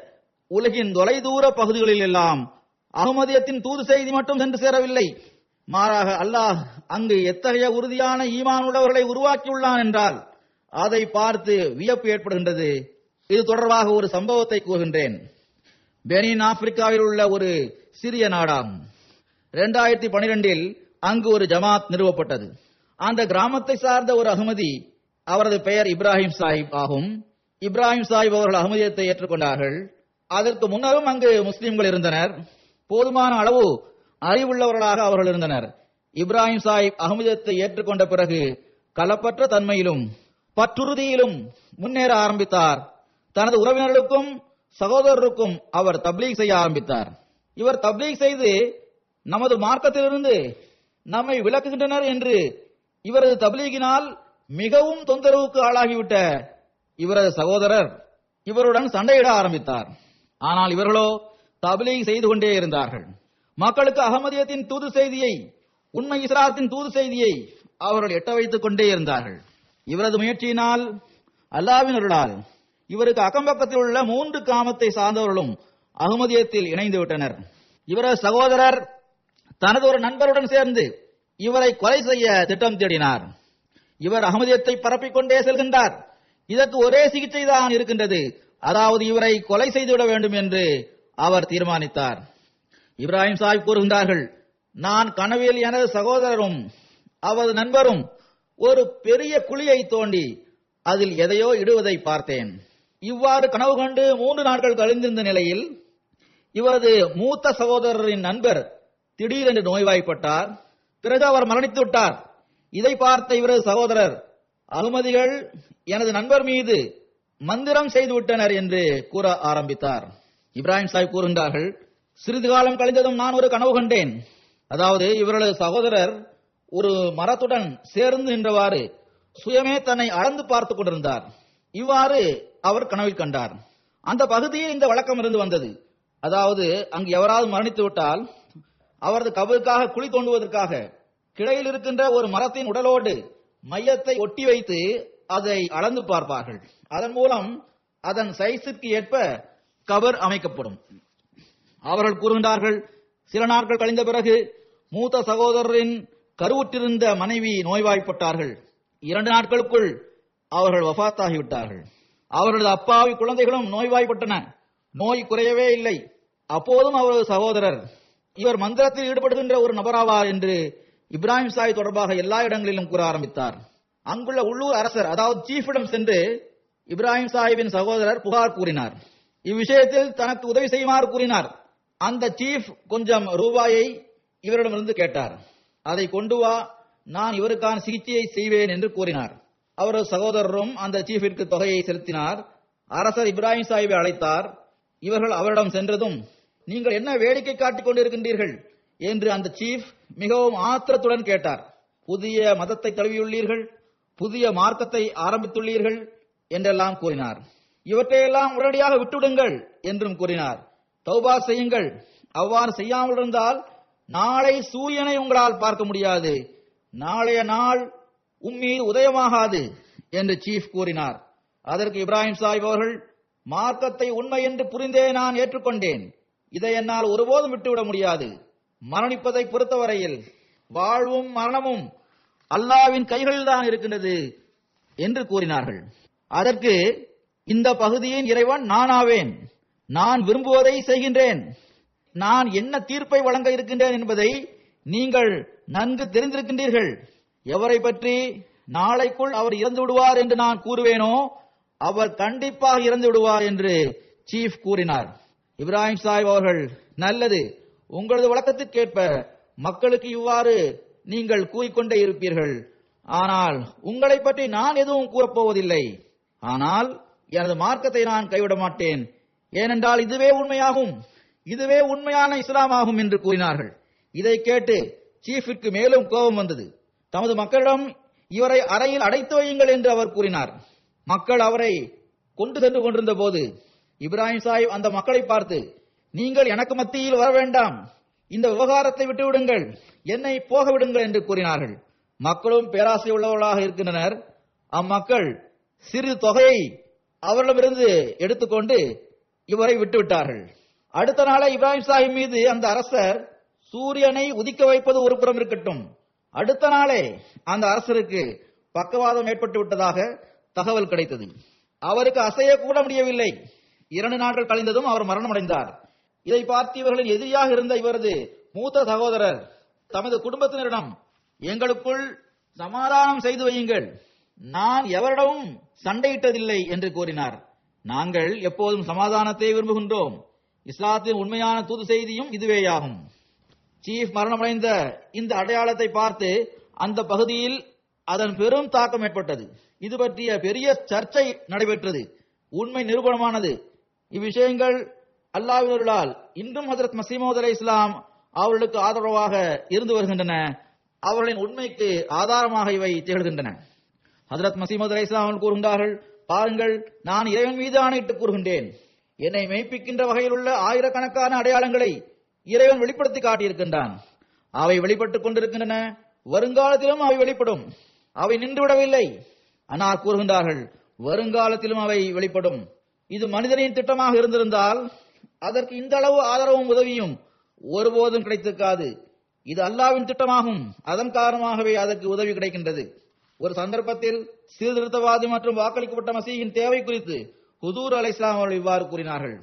உலகின் தொலைதூர பகுதிகளில் எல்லாம் அகமதியத்தின் தூது செய்தி மட்டும் சென்று சேரவில்லை. மாறாக அல்லாஹ் அங்கு எத்தகைய உறுதியான ஈமான் உள்ளவர்களை உருவாக்கியுள்ளான் என்றால் அதை பார்த்து வியப்பு ஏற்படுகின்றது. இது தொடர்பாக ஒரு சம்பவத்தை கூறுகின்றேன். பெனின் ஆப்பிரிக்காவில் உள்ள ஒரு சிறிய நாடாகும். இரண்டாயிரத்தி பனிரெண்டில் அங்கு ஒரு ஜமாத் நிறுவப்பட்டது. அந்த கிராமத்தை சார்ந்த ஒரு அகமதி, அவரது பெயர் இப்ராஹிம் சாஹிப் ஆகும். இப்ராஹிம் சாஹிப் அவர்கள் அகமதியத்தை ஏற்றுக்கொண்டார்கள். அதற்கு முன்னரும் அங்கு முஸ்லிம்கள் இருந்தனர். போதுமான அளவு அறிவுள்ளவர்களாக அவர்கள் இருந்தனர். இப்ராஹிம் சாஹிப் அகமதியத்தை ஏற்றுக்கொண்ட பிறகு கலப்பற்ற தன்மையிலும் பற்றுறுதியிலும் முன்னேற ஆரம்பித்தார். தனது உறவினர்களுக்கும் சகோதரருக்கும் அவர் தப்லீக் செய்ய ஆரம்பித்தார். இவர் தப்லீக் செய்து நமது மார்க்கத்திலிருந்து நம்மை விலக்குகின்றனர் என்று இவரது தப்லீகினால் மிகவும் தொந்தரவுக்கு ஆளாகிவிட்ட இவரது சகோதரர் இவருடன் சண்டையிட ஆரம்பித்தார். ஆனால் இவர்களோ தப்லீக் செய்து கொண்டே இருந்தார்கள். மக்களுக்கு அகமதியத்தின் தூது செய்தியை, உண்மை இஸ்லாத்தின் தூது செய்தியை அவர்கள் எட்ட வைத்துக் கொண்டே இருந்தார்கள். இவரது முயற்சியினால், அல்லாஹ்வின் அருளால், இவருக்கு அக்கம்பக்கத்தில் உள்ள மூன்று கிராமத்தை சார்ந்தவர்களும் அகமதியத்தில் இணைந்து விட்டனர். இவரது சகோதரர் தனது ஒரு நண்பருடன் சேர்ந்து இவரை கொலை செய்ய திட்டம் தேடினார். இவர் அகமதியத்தை பரப்பிக் கொண்டே செல்கின்றார். இதற்கு ஒரே சிகிச்சை தான் இருக்கின்றது, அதாவது இவரை கொலை செய்துவிட வேண்டும் என்று அவர் தீர்மானித்தார். இப்ராஹிம் சாஹிப் கூறுகின்றார்கள், நான் கனவில் எனது சகோதரரும் அவரது நண்பரும் ஒரு பெரிய குழியை தோண்டி அதில் எதையோ இடுவதை பார்த்தேன். இவ்வாறு கனவு கண்டு மூன்று நாட்கள் கழிந்திருந்த நிலையில் இவரது மூத்த சகோதரரின் நண்பர் திடீரென்று நோய்வாய்ப்பட்டார். பிறகு அவர் மரணித்து விட்டார். இதை பார்த்த இவரது சகோதரர், அகமதிகள் எனது நண்பர் மீது மந்திரம் செய்துவிட்டனர் என்று கூற ஆரம்பித்தார். இப்ராஹிம் சாஹிப் கூறுகின்றார்கள், சிறிது காலம் கழிந்ததும் நான் ஒரு கனவு கண்டேன். அதாவது இவரது சகோதரர் ஒரு மரத்துடன் சேர்ந்து நின்றவாறு சுயமே தன்னை அளந்து பார்த்துக் கொண்டிருந்தார். இவ்வாறு அவர் கனவில் கண்டார். அந்த பகுதியில் இந்த வழக்கம் இருந்து வந்தது. அதாவது அங்கு எவராது மரணித்து விட்டால் அவரது கபருக்காக குழி தோண்டுவதற்காக கிடையில் இருக்கின்ற ஒரு மரத்தின் உடலோடு மையத்தை ஒட்டி வைத்து அதை அளந்து பார்ப்பார்கள். அதன் மூலம் அதன் சைஸிற்கு ஏற்ப கபர் அமைக்கப்படும். அவர்கள் கூறுகின்றார்கள், சில நாட்கள் கழிந்த பிறகு மூத்த சகோதரரின் கருவுற்றிருந்த மனைவி நோய்வாய்ப்பட்டார்கள். இரண்டு நாட்களுக்குள் அவர்கள் வஃபாத்தாகிவிட்டார்கள். அவர்களது அப்பாவி குழந்தைகளும் நோய்வாய்ப்பட்டன. நோய் குறையவே இல்லை. அப்போதும் அவரது சகோதரர், இவர் மந்திரத்தில் ஈடுபடுகின்ற ஒரு நபராவார் என்று இப்ராஹிம் சாஹிப் தொடர்பாக எல்லா இடங்களிலும் கூற ஆரம்பித்தார். அங்குள்ள உள்ளூர் அரசர், அதாவது சீஃபிடம் சென்று இப்ராஹிம் சாஹிப்பின் சகோதரர் புகார் கூறினார். இவ்விஷயத்தில் தனக்கு உதவி செய்யுமாறு கூறினார். அந்த சீஃப் கொஞ்சம் ரூபாயை இவரிடமிருந்து கேட்டார். அதை கொண்டு வா, நான் இவருக்கான சிகிச்சையை செய்வேன் என்று கூறினார். அவரது சகோதரரும் அந்த சீஃபிற்கு தொகையை செலுத்தினார். அரசர் இப்ராஹிம் சாஹிப்பை அழைத்தார். இவர்கள் அவரிடம் சென்றதும், நீங்கள் என்ன வேடிக்கை காட்டிக் கொண்டிருக்கின்றீர்கள் என்று அந்த சீஃப் மிகவும் ஆத்திரத்துடன் கேட்டார். புதிய மதத்தை தழுவியுள்ளீர்கள், புதிய மார்க்கத்தை ஆரம்பித்துள்ளீர்கள் என்றெல்லாம் கூறினார். இவற்றையெல்லாம் உடனடியாக விட்டுவிடுங்கள் என்றும் கூறினார். தௌபா செய்யுங்கள், அவ்வாறு செய்யாமல் இருந்தால் நாளை சூரியனை உங்களால் பார்க்க முடியாது, நாளைய நாள் உம்மீது உதயமாகாது என்று சீஃப் கூறினார். அதற்கு இப்ராஹிம் சாஹிப் அவர்கள், மார்க்கத்தை உண்மை என்று புரிந்தே நான் ஏற்றுக்கொண்டேன். இதை என்னால் ஒருபோதும் விட்டுவிட முடியாது. மரணிப்பதை பொறுத்தவரையில் வாழ்வும் மரணமும் அல்லாஹ்வின் கைகளில் தான் இருக்கின்றது என்று கூறினார்கள். அதற்கு, இந்த பகுதியின் இறைவன் நானாவேன், நான் விரும்புவதை செய்கின்றேன், நான் என்ன தீர்ப்பை வழங்க இருக்கின்றேன் என்பதை நீங்கள் நன்கு தெரிந்திருக்கின்றீர்கள். எவரை பற்றி நாளைக்குள் அவர் இறந்து விடுவார் என்று நான் கூறுவேனோ அவர் கண்டிப்பாக இறந்து விடுவார் என்று சீஃப் கூறினார். இப்ராஹிம் சாஹிப் அவர்கள், நல்லது, உங்களது வழக்கத்திற்கேற்ப மக்களுக்கு இவ்வாறு நீங்கள் கூறிக்கொண்டே இருப்பீர்கள். ஆனால் உங்களை பற்றி நான் எதுவும் கூறப்போவதில்லை. ஆனால் எனது மார்க்கத்தை நான் கைவிட மாட்டேன், ஏனென்றால் இதுவே உண்மையாகும், இதுவே உண்மையான இஸ்லாமாகும் என்று கூறினார்கள். இதை கேட்டு சீஃபிற்கு மேலும் கோபம் வந்தது. தமது மக்களிடம் இவரை அறையில் அடைத்து வையுங்கள் என்று அவர் கூறினார். மக்கள் அவரை கொண்டு சென்று கொண்டிருந்த போது இப்ராஹிம் சாஹிப் அந்த மக்களை பார்த்து, நீங்கள் எனக்கு மத்தியில் வர வேண்டாம், இந்த விவகாரத்தை விட்டுவிடுங்கள், என்னை போக விடுங்கள் என்று கூறினார்கள். மக்களும் பேராசை உள்ளவர்களாக இருக்கின்றனர். அம்மக்கள் சிறிது தொகையை அவர்களிடமிருந்து எடுத்துக்கொண்டு இவரை விட்டுவிட்டார்கள். அடுத்த நாளே இப்ராஹிம் சாஹிப் மீது அந்த அரசர் சூரியனை உதிக்க வைப்பது ஒரு புறம் இருக்கட்டும், அடுத்த நாளே அந்த அரசருக்கு பக்கவாதம் ஏற்பட்டு விட்டதாக தகவல் கிடைத்தது. அவருக்கு அசைய கூட முடியவில்லை. இரண்டு நாட்கள் கழிந்ததும் அவர் மரணம் அடைந்தார். இதை பார்த்து இவர்களின் எதிரியாக இருந்த இவரது மூத்த சகோதரர் தமது குடும்பத்தினரிடம், எங்களுக்குள் சமாதானம் செய்து வையுங்கள், நான் எவரிடமும் சண்டையிட்டதில்லை என்று கூறினார். நாங்கள் எப்போதும் சமாதானத்தை விரும்புகின்றோம். இஸ்லாத்தின் உண்மையான தூது செய்தியும் இதுவேயாகும். சீஃப் மரணமடைந்த இந்த அடையாளத்தை பார்த்து அந்த பகுதியில் அதன் பெரும் தாக்கம் ஏற்பட்டது. இது பற்றிய பெரிய சர்ச்சை நடைபெற்றது. உண்மை நிரூபணமானது. இவ்விஷயங்கள் அல்லாஹ்வினர்களால் இன்றும் ஹஜ்ரத் மஸீஹ் மவ்ஊத் அலைஹிஸ்ஸலாம் அவர்களுக்கு ஆதரவாக இருந்து வருகின்றன. அவர்களின் உண்மைக்கு ஆதாரமாக இவை திகழ்கின்றன. ஹஜ்ரத் மஸீஹ் மவ்ஊத் அலைஹிஸ்ஸலாம் அவர்கள் கூறுகின்றார்கள், பாருங்கள், நான் இறைவன் மீது ஆணையிட்டு கூறுகின்றேன், என்னை மெய்ப்பிக்கின்ற வகையில் உள்ள ஆயிரக்கணக்கான அடையாளங்களை இறைவன் வெளிப்படுத்தி காட்டியிருக்கின்றான். அவை வெளிப்பட்டுக் கொண்டிருக்கின்றன. வருங்காலத்திலும் அவை வெளிப்படும். அவை நின்றுவிடவில்லை. அன்னார் கூறுகின்றார்கள், வருங்காலத்திலும் அவை வெளிப்படும். இது மனிதனின் திட்டமாக இருந்திருந்தால் அதற்கு இந்த அளவு ஆதரவும் உதவியும் ஒருபோதும் கிடைத்திருக்காது. இது அல்லாஹ்வின் திட்டமாகும். அதன் காரணமாகவே அதற்கு உதவி கிடைக்கின்றது. ஒரு சந்தர்ப்பத்தில் சீர்திருத்தவாதி மற்றும் வாக்களிக்கப்பட்ட மசீஹின் தேவை குறித்து ஹுதூர் அலைஹிஸ்ஸலாம் அவர்கள் இவ்வாறு கூறினார்கள்,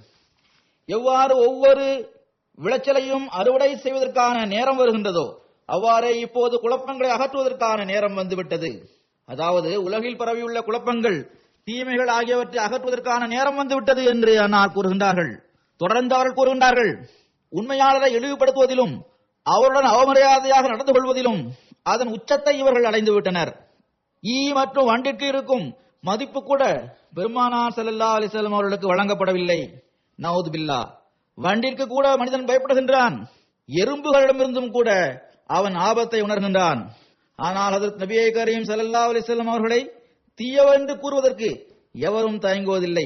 எவ்வாறு ஒவ்வொரு விளைச்சலையும் அறுவடை செய்வதற்கான நேரம் வருகின்றதோ அவ்வாறே இப்போது குழப்பங்களை அகற்றுவதற்கான நேரம் வந்துவிட்டது. அதாவது உலகில் பரவியுள்ள குழப்பங்கள், தீமைகள் ஆகியவற்றை அகற்றுவதற்கான நேரம் வந்துவிட்டது என்று அன்னார் கூறுகின்றார்கள். தொடர்ந்து அவர்கள் கூறுகின்றார்கள், உண்மையாளரை இழிவுபடுத்துவதிலும் அவருடன் அவமரியாதையாக நடந்து கொள்வதிலும் அதன் உச்சத்தை இவர்கள் அடைந்து விட்டனர். ஈ மற்றும் வண்டிற்கு இருக்கும் மதிப்பு கூட பெருமானார் ஸல்லல்லாஹு அலைஹி வஸல்லம் அவர்களுக்கு வழங்கப்படவில்லை. நவுது பில்லாஹ். வண்டிற்கு கூட மனிதன் பயப்படுகின்றான். எறும்புகளிடமிருந்தும் கூட அவன் ஆபத்தை உணர்கின்றான். ஆனால் ஹஜ்ரத் நபியே கரீம் ஸல்லல்லாஹு அலைஹி வஸல்லம் அவர்களை தீயவென்று கூறுவதற்கு எவரும் தயங்குவதில்லை.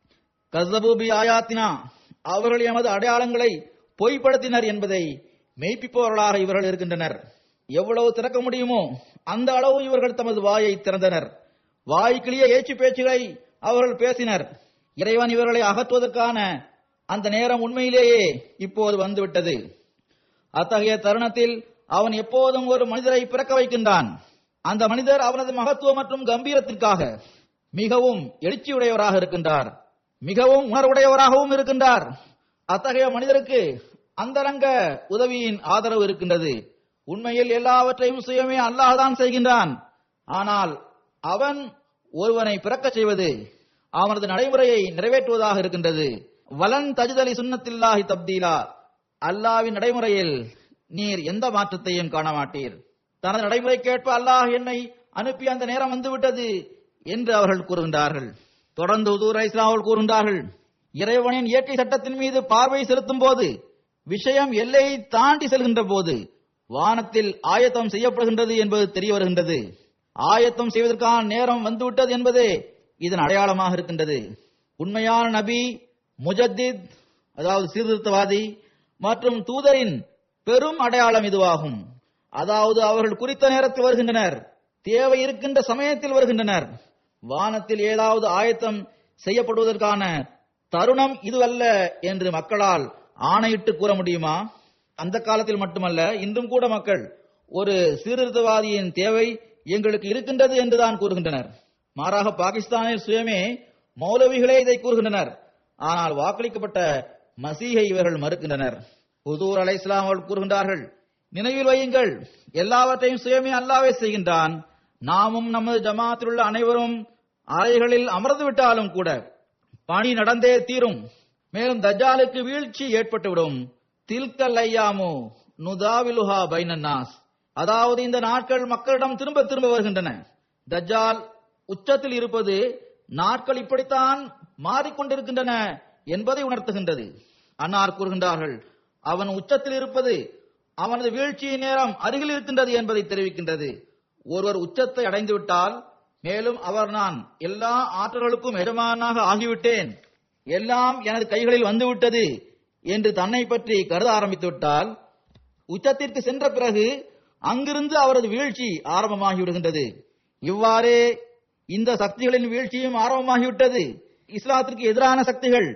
கஸபு பி ஆயாத்தினா, அவர்கள் எமது அடையாளங்களை பொய்ப்படுத்தினர் என்பதை மெய்ப்பிப்பவர்களாக இவர்கள் இருக்கின்றனர். எவ்வளவு திறக்க முடியுமோ அந்த அளவு இவர்கள் தமது வாயை திறந்தனர். வாய்க்கிளிய ஏச்சு பேச்சுகளை அவர்கள் பேசினர். இறைவன் இவர்களை அகற்றுவதற்கான அந்த நேரம் உண்மையிலேயே இப்போது வந்துவிட்டது. அத்தகைய தருணத்தில் அவன் எப்போதும் ஒரு மனிதரை பிறக்க வைக்கின்றான். அந்த மனிதர் அவனது மகத்துவம் மற்றும் கம்பீரத்திற்காக மிகவும் எழுச்சியுடையவராக இருக்கின்றார், மிகவும் உணர்வுடையவராகவும் இருக்கின்றார். அத்தகைய மனிதருக்கு அந்தரங்க உதவியின் ஆதரவு இருக்கின்றது. உண்மையில் எல்லாவற்றையும் சுயமே அல்லாஹ் தான் செய்கின்றான். ஆனால் அவன் ஒருவனை பிறக்க செய்வது அவனது நடைமுறையை நிறைவேற்றுவதாக இருக்கின்றது. வலன் தஜிதலி சுன்னத்தில்லாஹி தப்தீலா, அல்லாஹ்வின் நடைமுறையில் நீர் எந்த மாற்றத்தையும் காண மாட்டீர். தனது நடைமுறைக்கேற்ப அல்லாஹ் என்னை அனுப்பி அந்த நேரம் வந்துவிட்டது என்று அவர்கள் கூறுகின்றார்கள். தொடர்ந்து ஹுதூர் அலைஹிஸ்ஸலாம் அவர்கள் கூறுகின்றார்கள், இறைவனின் இயற்கை சட்டத்தின் மீது பார்வை செலுத்தும் போது, விஷயம் எல்லையை தாண்டி செல்கின்ற போது வானத்தில் ஆயத்தம் செய்யப்படுகின்றது என்பது தெரிய வருகின்றது. ஆயத்தம் செய்வதற்கான நேரம் வந்துவிட்டது என்பதே இதன் அடையாளமாக இருக்கின்றது. உண்மையான நபி, முஜத்தித் அதாவது சீர்திருத்தவாதி மற்றும் தூதரின் பெரும் அடையாளம் இதுவாகும். அதாவது அவர்கள் குறித்த நேரத்தில் வருகின்றனர், தேவை இருக்கின்ற சமயத்தில் வருகின்றனர். வானத்தில் ஏதாவது ஆயத்தம் செய்யப்படுவதற்கான தருணம் இதுவல்ல என்று மக்களால் ஆணையிட்டு கூற முடியுமா? அந்த காலத்தில் மட்டுமல்ல, இன்றும் கூட மக்கள் ஒரு சீர்திருத்தவாதியின் தேவை எங்களுக்கு இருக்கின்றது என்றுதான் கூறுகின்றனர். மாறாக பாகிஸ்தானில் சுயமே மௌலவிகளே இதை கூறுகின்றனர். ஆனால் வாக்களிக்கப்பட்ட மசீஹை இவர்கள் மறுக்கின்றனர். ஹுதூர் அலைஹிஸ்ஸலாம் அவர்கள் கூறுகின்றார்கள், நினைவில் வையுங்கள், எல்லாவற்றையும் சுயமே அல்லாஹ்வே செய்கின்றான். நாமும் நமது ஜமாத்தில் உள்ள அனைவரும் அறைகளில் அமர்ந்து விட்டாலும் கூட பணி நடந்தே தீரும். மேலும் தஜ்ஜாலுக்கு வீழ்ச்சி ஏற்பட்டுவிடும். தில்கல் ஐயாமு நுதாவிலுஹா பைனன்னாஸ், அதாவது இந்த நாட்கள் மக்களிடம் திரும்ப திரும்ப வருகின்றன. தஜ்ஜால் உச்சத்தில் இருப்பது நாட்கள் இப்படித்தான் மாறிக்கொண்டிருக்கின்றன என்பதை உணர்த்துகின்றது. அன்னார் கூறுகின்றார்கள், அவன் உச்சத்தில் இருப்பது அவனது வீழ்ச்சியின் நேரம் அருகில் இருக்கின்றது என்பதை தெரிவிக்கின்றது. ஒருவர் உச்சத்தை அடைந்து விட்டால், மேலும் அவர் நான் எல்லா ஆற்றல்களுக்கும் எஜமானாக ஆகிவிட்டேன், எல்லாம் எனது கைகளில் வந்துவிட்டது என்று தன்னை பற்றி கருத ஆரம்பித்து விட்டால், உச்சத்திற்கு சென்ற பிறகு அங்கிருந்து அவரது வீழ்ச்சி ஆரம்பமாகிவிடுகின்றது. இவ்வாறே இந்த சக்திகளின் வீழ்ச்சியும் ஆரம்பமாகிவிட்டது. இஸ்லாத்திற்கு எதிரான சக்திகள்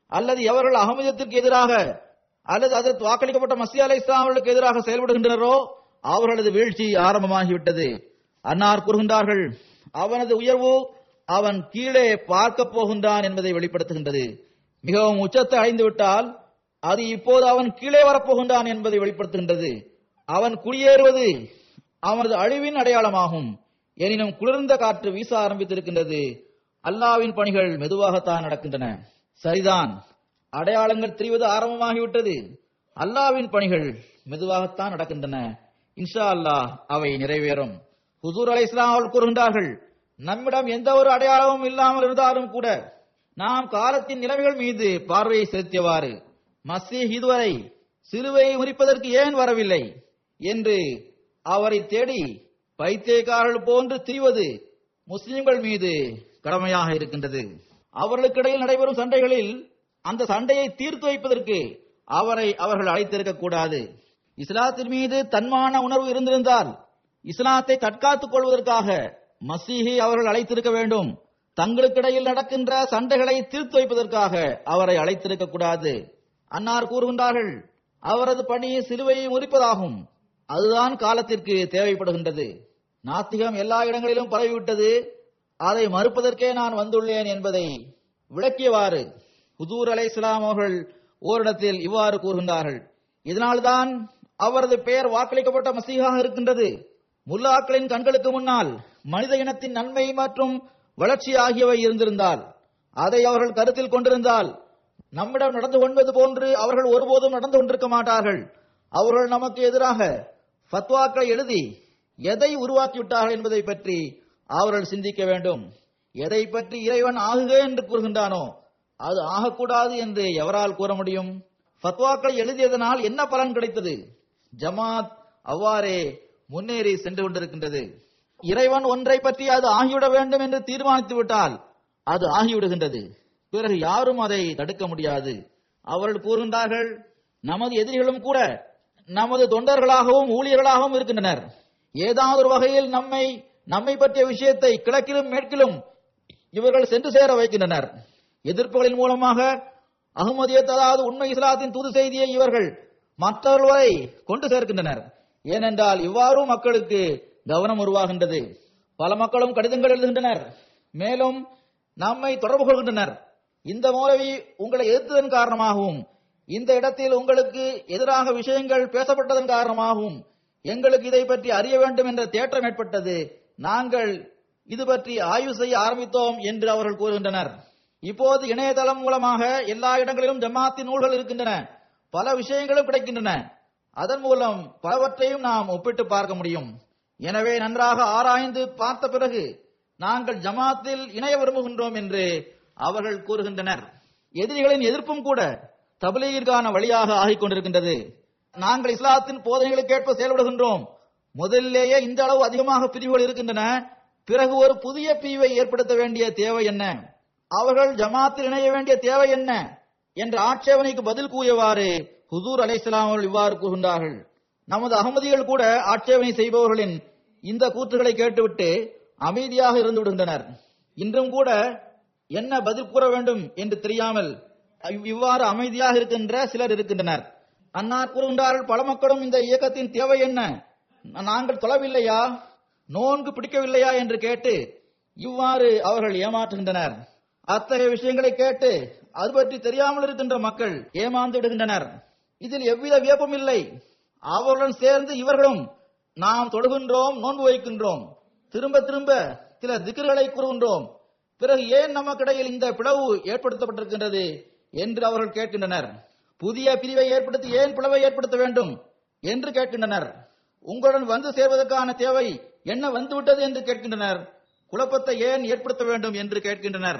அல்லது எவர்கள் அகமதியத்திற்கு எதிராக அல்லது அதற்கு வாக்களிக்கப்பட்ட மசீஹ் அலைஹிஸ்ஸலாம் அவர்களுக்கு எதிராக செயல்படுகின்றனரோ அவர்களது வீழ்ச்சி ஆரம்பமாகிவிட்டது. அன்னார் கூறுகின்றார்கள், அவனது உயர்வு அவன் கீழே பார்க்க போகின்றான் என்பதை வெளிப்படுத்துகின்றது. மிகவும் உச்சத்தை அடைந்து விட்டால் அது இப்போது அவன் கீழே வரப்போகின்றான் என்பதை வெளிப்படுத்துகின்றது. அவன் குடியேறுவது அவனது அழிவின் அடையாளமாகும். எனினும் குளிர்ந்த காற்று வீச ஆரம்பித்திருக்கின்றது. அல்லாஹ்வின் பணிகள் மெதுவாகத்தான் நடக்கின்றன. சரிதான், அடையாளங்கள் தெரிவது ஆரம்பமாகிவிட்டது. அல்லாஹ்வின் பணிகள் மெதுவாகத்தான் நடக்கின்றன. இன்ஷா அல்லாஹ் அவை நிறைவேறும். ஹுசூர் அலைஹிஸ்ஸலாம் அவர்கள் கூறுகின்றார்கள், நம்மிடம் எந்த ஒரு அடையாளமும் இல்லாமல் இருந்தாலும் கூட நாம் காலத்தின் நிலைமைகள் மீது பார்வையை செலுத்தியவாறு மசீஹ் இதுவரை சிலுவையை முறிப்பதற்கு ஏன் வரவில்லை என்று அவரை தேடி பைத்தியக்காரர்கள் போன்று திரிவது முஸ்லிம்கள் மீது கடமையாக இருக்கின்றது. அவர்களுக்கிடையில் நடைபெறும் சண்டைகளில் அந்த சண்டையை தீர்த்து வைப்பதற்கு அவரை அவர்கள் அழைத்திருக்க கூடாது. இஸ்லாத்தின் மீது தன்மான உணர்வு இருந்திருந்தால் இஸ்லாத்தை தற்காத்துக் கொள்வதற்காக மசீஹை அவர்கள் அழைத்திருக்க வேண்டும். தங்களுக்கிடையில் நடக்கின்ற சண்டைகளை தீர்த்து வைப்பதற்காக அவரை அழைத்திருக்க கூடாது. அன்னார் கூறுகின்றார்கள், அவரது பணி சிலுவையை முறிப்பதாகும். அதுதான் காலத்திற்கு தேவைப்படுகின்றது. நாத்திகம் எல்லா இடங்களிலும் பரவிவிட்டது. அதை மறுப்பதற்கே நான் வந்துள்ளேன் என்பதை விளக்கியவாறு ஹுசூர் அலைஹிஸ்ஸலாம் அவர்கள் ஓரிடத்தில் இவ்வாறு கூறுகின்றார்கள், இதனால்தான் அவரது பெயர் வாக்களிக்கப்பட்ட மசீஹாக இருக்கின்றது. முல்லாக்களின் கண்களுக்கு முன்னால் மனித இனத்தின் நன்மை மற்றும் வளர்ச்சி ஆகியவை இருந்திருந்தால், அதை அவர்கள் கருத்தில் கொண்டிருந்தால், நம்மிடம் நடந்து கொள்வது போன்று அவர்கள் ஒருபோதும் நடந்து கொண்டிருக்க மாட்டார்கள். அவர்கள் நமக்கு எதிராக ஃபத்வாக்களை எழுதி எதை உருவாக்கிவிட்டார்கள் என்பதை பற்றி அவர்கள் சிந்திக்க வேண்டும். எதை பற்றி இறைவன் ஆகுக என்று கூறுகின்றானோ அது ஆகக்கூடாது என்று எவரால் கூற முடியும்? ஃபத்வாக்களை எழுதியதனால் என்ன பலன் கிடைத்தது? ஜமாத் அவ்வாறே முன்னேறி சென்று கொண்டிருக்கின்றது. இறைவன் ஒன்றை பற்றி அது ஆகிவிட வேண்டும் என்று தீர்மானித்து விட்டால் அது ஆகிவிடுகின்றது. பிறகு யாரும் அதை தடுக்க முடியாது. அவர்கள் கூறுகின்றார்கள், நமது எதிரிகளும் கூட நமது தொண்டர்களாகவும் ஊழியர்களாகவும் இருக்கின்றனர். ஏதாவது ஒரு வகையில் நம்மை நம்மை பற்றிய விஷயத்தை கிழக்கிலும் மேற்கிலும் இவர்கள் சென்று சேர வைக்கின்றனர். எதிர்ப்புகளின் மூலமாக அஹ்மதியத், அதாவது உண்மை இஸ்லாத்தின் தூது செய்தியை இவர்கள் மற்றவர்கள் வரை கொண்டு சேர்க்கின்றனர். ஏனென்றால் இவ்வாறு மக்களுக்கு கவனம் உருவாகின்றது. பல மக்களும் கடிதங்கள் எழுதுகின்றனர், மேலும் நம்மை தொடர்பு கொள்கின்றனர். இந்த மௌலவி உங்களை எதிர்த்ததன் காரணமாகவும் இந்த இடத்தில் உங்களுக்கு எதிராக விஷயங்கள் பேசப்பட்டதன் காரணமாகவும் எங்களுக்கு இதை பற்றி அறிய வேண்டும் என்ற தேற்றம் ஏற்பட்டது. நாங்கள் இது பற்றி ஆய்வு செய்ய ஆரம்பித்தோம் என்று அவர்கள் கூறுகின்றனர். இப்போது இணையதளம் மூலமாக எல்லா இடங்களிலும் ஜமாத்தின் நூல்கள் இருக்கின்றன. பல விஷயங்களும் கிடைக்கின்றன. அதன் மூலம் பலவற்றையும் நாம் ஒப்பிட்டு பார்க்க முடியும். எனவே நன்றாக ஆராய்ந்து பார்த்த பிறகு நாங்கள் ஜமாத்தில் இணைய விரும்புகின்றோம் என்று அவர்கள் கூறுகின்றனர். எதிரிகளின் எதிர்ப்பும் கூட தப்லீகிற்கான வழியாக ஆகிக் கொண்டிருக்கின்றது. நாங்கள் இஸ்லாத்தின் போதனைகளுக்கேற்ப செயல்படுகின்றோம். முதலிலேயே இந்த அளவு அதிகமாக பிரிவுகள் இருக்கின்றன. பிறகு ஒரு புதிய பிரிவை ஏற்படுத்த வேண்டிய தேவை என்ன? அவர்கள் ஜமாத்தில் இணைய வேண்டிய தேவை என்ன என்ற ஆட்சேபனைக்கு பதில் கூறியவாறு ஹுசூர் அலைஹிஸ்ஸலாம் அவர்கள் இவ்வாறு கூறுகின்றார்கள், நமது அகமதிகள் கூட ஆட்சேபனை செய்பவர்களின் இந்த கூற்றுகளை கேட்டுவிட்டு அமைதியாக இருந்து விடுகின்றனர். இன்றும் கூட என்ன பதில் கூற வேண்டும் என்று தெரியாமல் இவ்வாறு அமைதியாக இருக்கின்ற சிலர் இருக்கின்றனர். அன்னார் கூறுகின்றார்கள், பல மக்களும் இந்த இயக்கத்தின் தேவை என்ன, நாங்கள் தொழவில்லையா, நோன்பு பிடிக்கவில்லையா என்று கேட்டு இவ்வாறு அவர்கள் ஏமாற்றுகின்றனர். அத்தகைய விஷயங்களை கேட்டு அது பற்றி தெரியாமல் இருக்கின்ற மக்கள் ஏமாந்து விடுகின்றனர். இதில் எவ்வித வியப்பும் இல்லை. அவர்களுடன் சேர்ந்து இவர்களும் நாம் தொழுகின்றோம், நோன்பு வைக்கின்றோம், திரும்ப திரும்ப சில திக்ர்களை கூறுகின்றோம், பிறகு ஏன் நமக்கிடையில் இந்த பிளவு ஏற்படுத்தப்பட்டிருக்கின்றது என்று அவர்கள் கேட்கின்றனர். புதிய பிரிவை ஏற்படுத்தி ஏன் பிளவை ஏற்படுத்த வேண்டும் என்று கேட்கின்றனர். உங்களுடன் வந்து சேர்வதற்கான தேவை என்ன வந்துவிட்டது என்று கேட்கின்றனர். குழப்பத்தை ஏன் ஏற்படுத்த வேண்டும் என்று கேட்கின்றனர்.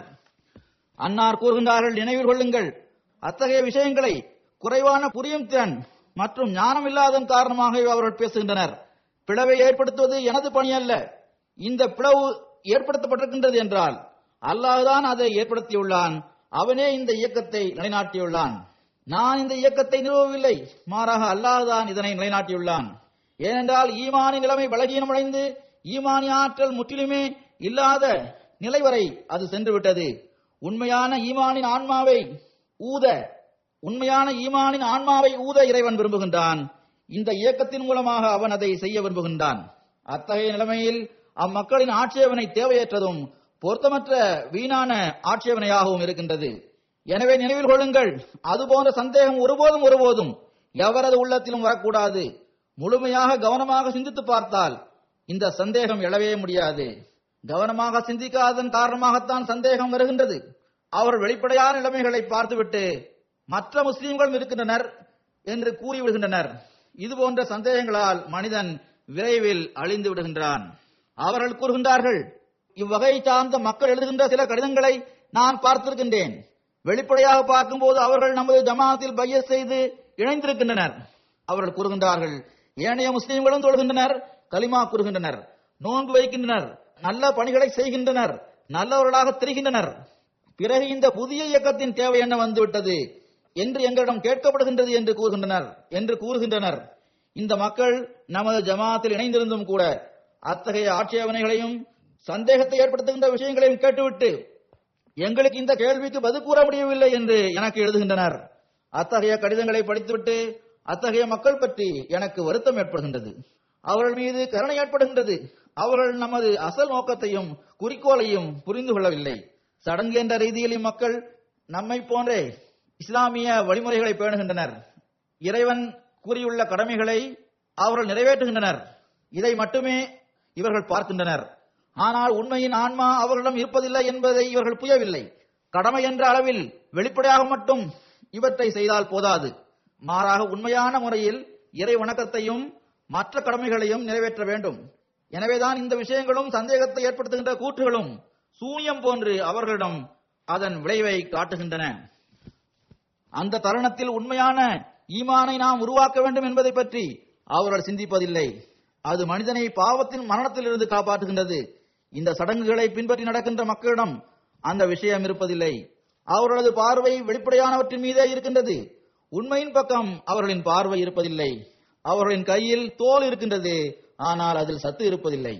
அன்னார் கூறுகின்றார்கள், நினைவில் கொள்ளுங்கள், அத்தகைய விஷயங்களை குறைவான புரியும் திறன் மற்றும் ஞானம் இல்லாதன் காரணமாக அவர்கள் பேசுகின்றனர். பிளவை ஏற்படுத்துவது எனது பணி அல்ல. இந்த பிளவு ஏற்படுத்தப்பட்டிருக்கின்றது என்றால் அல்லாஹ்தான் அதை ஏற்படுத்தியுள்ளான். அவனே இந்த இயக்கத்தை நிலைநாட்டியுள்ளான். நான் இந்த இயக்கத்தை நிறுவவில்லை, மாறாக அல்லாஹ்தான் இதனை நிலைநாட்டியுள்ளான். ஏனென்றால் ஈமானின் நிலைமை பலகீனமடைந்து ஈமானிய ஆற்றல் முற்றிலுமே இல்லாத நிலை வரை அது சென்று விட்டது. உண்மையான ஈமானின் ஆன்மாவை ஊத, உண்மையான ஈமானின் ஆன்மாவை ஊத இறைவன் விரும்புகின்றான். இந்த இயக்கத்தின் மூலமாக அவன் அதை செய்ய விரும்புகின்றான். அத்தகைய நிலைமையில் அம்மக்களின் ஆட்சேபனை தேவையற்றதும் பொருத்தமற்ற வீணான ஆட்சேபனையாகவும் இருக்கின்றது. எனவே நினைவில் கொள்ளுங்கள், அதுபோன்ற சந்தேகம் ஒருபோதும் ஒருபோதும் எவரது உள்ளத்திலும் வரக்கூடாது. முழுமையாக கவனமாக சிந்தித்து பார்த்தால் இந்த சந்தேகம் எழவே முடியாது. கவனமாக சிந்திக்காததன் காரணமாகத்தான் சந்தேகம் வருகின்றது. அவர் வெளிப்படையான நிலைமைகளை பார்த்துவிட்டு மற்ற முஸ்லிம்களும் இருக்கின்றனர் என்று கூறிவிடுகின்றனர். இதுபோன்ற சந்தேகங்களால் மனிதன் விரைவில் அழிந்து விடுகின்றான். அவர்கள் கூறுகின்றார்கள், இவ்வகை சார்ந்த மக்கள் எழுதுகின்ற சில கடிதங்களை நான் பார்த்திருக்கின்றேன். வெளிப்படையாக பார்க்கும்போது அவர்கள் நமது ஜமாத்தில் பையத் செய்து இணைந்திருக்கின்றனர். அவர்கள் கூறுகின்றார்கள், ஏனைய முஸ்லிம்களும் தொழுகின்றனர், கலிமா கூறுகின்றனர், நோன்பு வைக்கின்றனர், நல்ல பணிகளை செய்கின்றனர், நல்லவர்களாக தெரிகின்றனர். பிறகு இந்த புதிய இயக்கத்தின் தேவை என்ன வந்துவிட்டது என்று எங்களிடம் கேட்கப்படுகின்றது என்று கூறுகின்றனர் என்று கூறுகின்றனர். இந்த மக்கள் நமது ஜமாத்தில் இணைந்திருந்தும் கூட அத்தகைய ஆட்சேபனைகளையும் சந்தேகத்தை ஏற்படுத்துகின்ற விஷயங்களையும் கேட்டுவிட்டு எங்களுக்கு இந்த கேள்விக்கு பதில் கூற முடியவில்லை என்று எனக்கு எழுதுகின்றனர். அத்தகைய கடிதங்களை படித்துவிட்டு அத்தகைய மக்கள் பற்றி எனக்கு வருத்தம் ஏற்படுகின்றது. அவர்கள் மீது கருணை ஏற்படுகின்றது. அவர்கள் நமது அசல் நோக்கத்தையும் குறிக்கோளையும் புரிந்து கொள்ளவில்லை. சடங்கு என்ற ரீதியில் இம்மக்கள் நம்மை போன்றே இஸ்லாமிய வழிமுறைகளை பேணுகின்றனர். இறைவன் கூறியுள்ள கடமைகளை அவர்கள் நிறைவேற்றுகின்றனர். இதை மட்டுமே இவர்கள் பார்க்கின்றனர். ஆனால் உண்மையின் ஆன்மா அவர்களிடம் இருப்பதில்லை என்பதை இவர்கள் புரியவில்லை. கடமை என்ற அளவில் வெளிப்படையாக மட்டும் இவற்றை செய்தால் போதாது. மாறாக உண்மையான முறையில் இறை வணக்கத்தையும் மற்ற கடமைகளையும் நிறைவேற்ற வேண்டும். எனவேதான் இந்த விஷயங்களும் சந்தேகத்தை ஏற்படுத்துகின்ற கூற்றுகளும் சூனியம் போன்று அவர்களிடம் அதன் விளைவை காட்டுகின்றன. அந்த தருணத்தில் உண்மையான ஈமானை நாம் உருவாக்க வேண்டும் என்பதை பற்றி அவர்கள் சிந்திப்பதில்லை. அது மனிதனை பாவத்தின் மரணத்தில் இருந்து காப்பாற்றுகின்றது. இந்த சடங்குகளை பின்பற்றி நடக்கின்ற மக்களிடம் அந்த விஷயம் இருப்பதில்லை. அவர்களது பார்வை வெளிப்படையானவற்றின் மீதே இருக்கின்றது. உண்மையின் பக்கம் அவர்களின் பார்வை இருப்பதில்லை. அவர்களின் கையில் தோல் இருக்கின்றது, ஆனால் அதில் சத்து இருப்பதில்லை.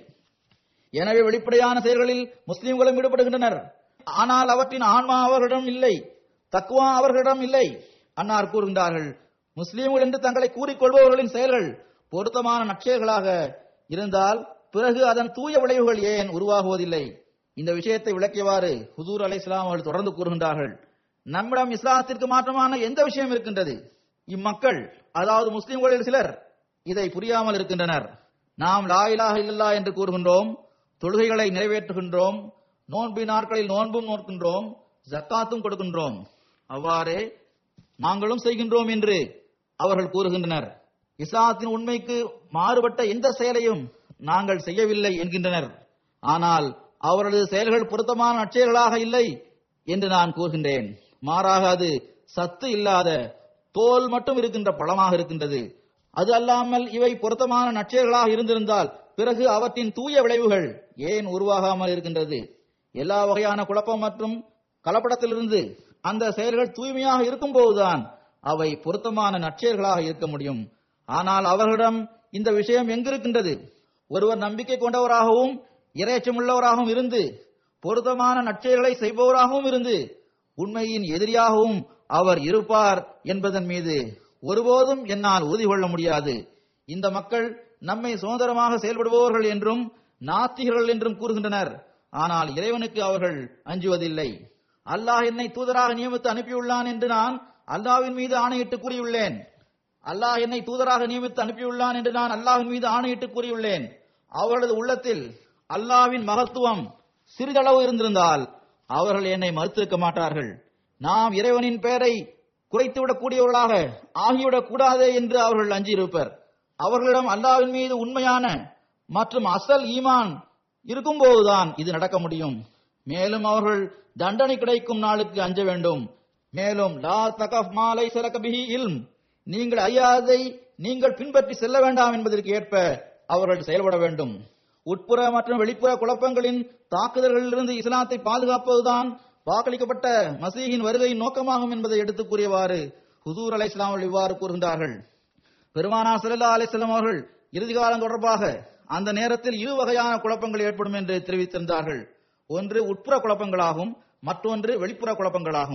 எனவே வெளிப்படையான செயல்களில் முஸ்லிம்களும் ஈடுபடுகின்றனர், ஆனால் அவற்றின் ஆன்மா அவர்களிடம் இல்லை, தக்குவா அவர்களிடம் இல்லை. அன்னார் கூறுகின்றார்கள், முஸ்லிம்கள் என்று தங்களை கூறிக்கொள்பவர்களின் செயல்கள் பொருத்தமான நற்செயல்களாக இருந்தால் பிறகு அதன் தூய விளைவுகள் ஏன் உருவாகுவதில்லை? இந்த விஷயத்தை விளக்கியவாறு ஹுசூர் அலைஹிஸ்ஸலாம் அவர்கள் தொடர்ந்து கூறுகின்றார்கள், நம்மிடம் இஸ்லாத்திற்கு மாற்றமான எந்த விஷயம் இருக்கின்றது? இம்மக்கள், அதாவது முஸ்லிம்களில் சிலர் இதை புரியாமல் இருக்கின்றனர். நாம் லா இலாஹ இல்லல்லாஹ் என்று கூறுகின்றோம், தொழுகைகளை நிறைவேற்றுகின்றோம், நோன்பு நாட்களில் நோன்பும் நோக்கின்றோம், ஜக்காத்தும் கொடுக்கின்றோம், அவ்வாறே நாங்களும் செய்கின்றோம் என்று அவர்கள் கூறுகின்றனர். இஸ்லாத்தின் உண்மைக்கு மாறுபட்ட எந்த செயலையும் நாங்கள் செய்யவில்லை என்கின்றனர். ஆனால் அவரது செயல்கள் பொருத்தமான நற்செயல்களாக இல்லை என்று நான் கூறுகின்றேன். மாறாக அது சத்து இல்லாத தோல் மட்டும் இருக்கின்ற பழமாக இருக்கின்றது. அது அல்லாமல் இவை பொருத்தமான நற்செயல்களாக இருந்திருந்தால் பிறகு அவற்றின் தூய விளைவுகள் ஏன் உருவாகாமல் இருக்கின்றது? எல்லா வகையான குழப்பம் மற்றும் கலப்படத்திலிருந்து அந்த செயல்கள் தூய்மையாக இருக்கும் போதுதான் அவை பொருத்தமான நற்செயல்களாக இருக்க முடியும். ஆனால் அவர்களிடம் இந்த விஷயம் எங்கிருக்கின்றது? ஒருவர் நம்பிக்கை கொண்டவராகவும் இறைச்சமுள்ளவராகவும் இருந்து பொருத்தமான நற்செயல்களை செய்பவராகவும் இருந்து உண்மையின் எதிரியாகவும் அவர் இருப்பார் என்பதன் மீது ஒருபோதும் என்னால் உறுதி கொள்ள முடியாது. இந்த மக்கள் நம்மை சுதந்திரமாக செயல்படுபவர்கள் என்றும் நாத்திகர்கள் என்றும் கூறுகின்றனர். ஆனால் இறைவனுக்கு அவர்கள் அஞ்சுவதில்லை. அல்லாஹ் என்னை தூதராக நியமித்து அனுப்பியுள்ளான் என்று நான் அல்லாஹ்வின் மீது ஆணையிட்டு கூறியுள்ளேன். அல்லாஹ் என்னை தூதராக நியமித்து அனுப்பியுள்ளான் என்று நான் அல்லாஹ்வின் மீது ஆணையிட்டு கூறியுள்ளேன். அவர்களது உள்ளத்தில் அல்லாஹ்வின் மகத்துவம் சிறிதளவு இருந்திருந்தால் அவர்கள் என்னை மறுத்திருக்க மாட்டார்கள். நாம் இறைவனின் பெயரை குறைத்துவிடக் கூடியவர்களாக ஆகிவிடக் கூடாதே என்று அவர்கள் அஞ்சியிருப்பர். அவர்களிடம் அல்லாஹ்வின் மீது உண்மையான மற்றும் அசல் ஈமான் இருக்கும் போதுதான் இது நடக்க முடியும். மேலும் அவர்கள் தண்டனை கிடைக்கும் நாளுக்கு அஞ்ச வேண்டும். மேலும் லா தகஃப் மா லைஸ லக பிஹி இல்ம், நீங்கள் அறியாததை நீங்கள் பின்பற்றி செல்ல வேண்டாம் என்பதற்கு ஏற்ப அவர்கள் செயல்பட வேண்டும். உட்புற மற்றும் வெளிப்புற குழப்பங்களின் தாக்குதல்களிலிருந்து இஸ்லாத்தை பாதுகாப்பதுதான் வாக்களிக்கப்பட்ட மசீஹின் வருகையின் நோக்கமாகும் என்பதை எடுத்துக் கூறியவாறு ஹுசூர் அலைஹிஸ்ஸலாம் அவர்கள் இவ்வாறு கூறுகின்றார்கள். பெருமானார் ஸல்லல்லாஹு அலைஹி வஸல்லம் அவர்கள் இறுதி காலம் தொடர்பாக அந்த நேரத்தில் இரு வகையான குழப்பங்கள் ஏற்படும் என்று தெரிவித்திருந்தார்கள். ஒன்று உட்புற குழப்பங்களாகும், மற்றொன்று வெளிப்புற குழப்பங்களாகும்.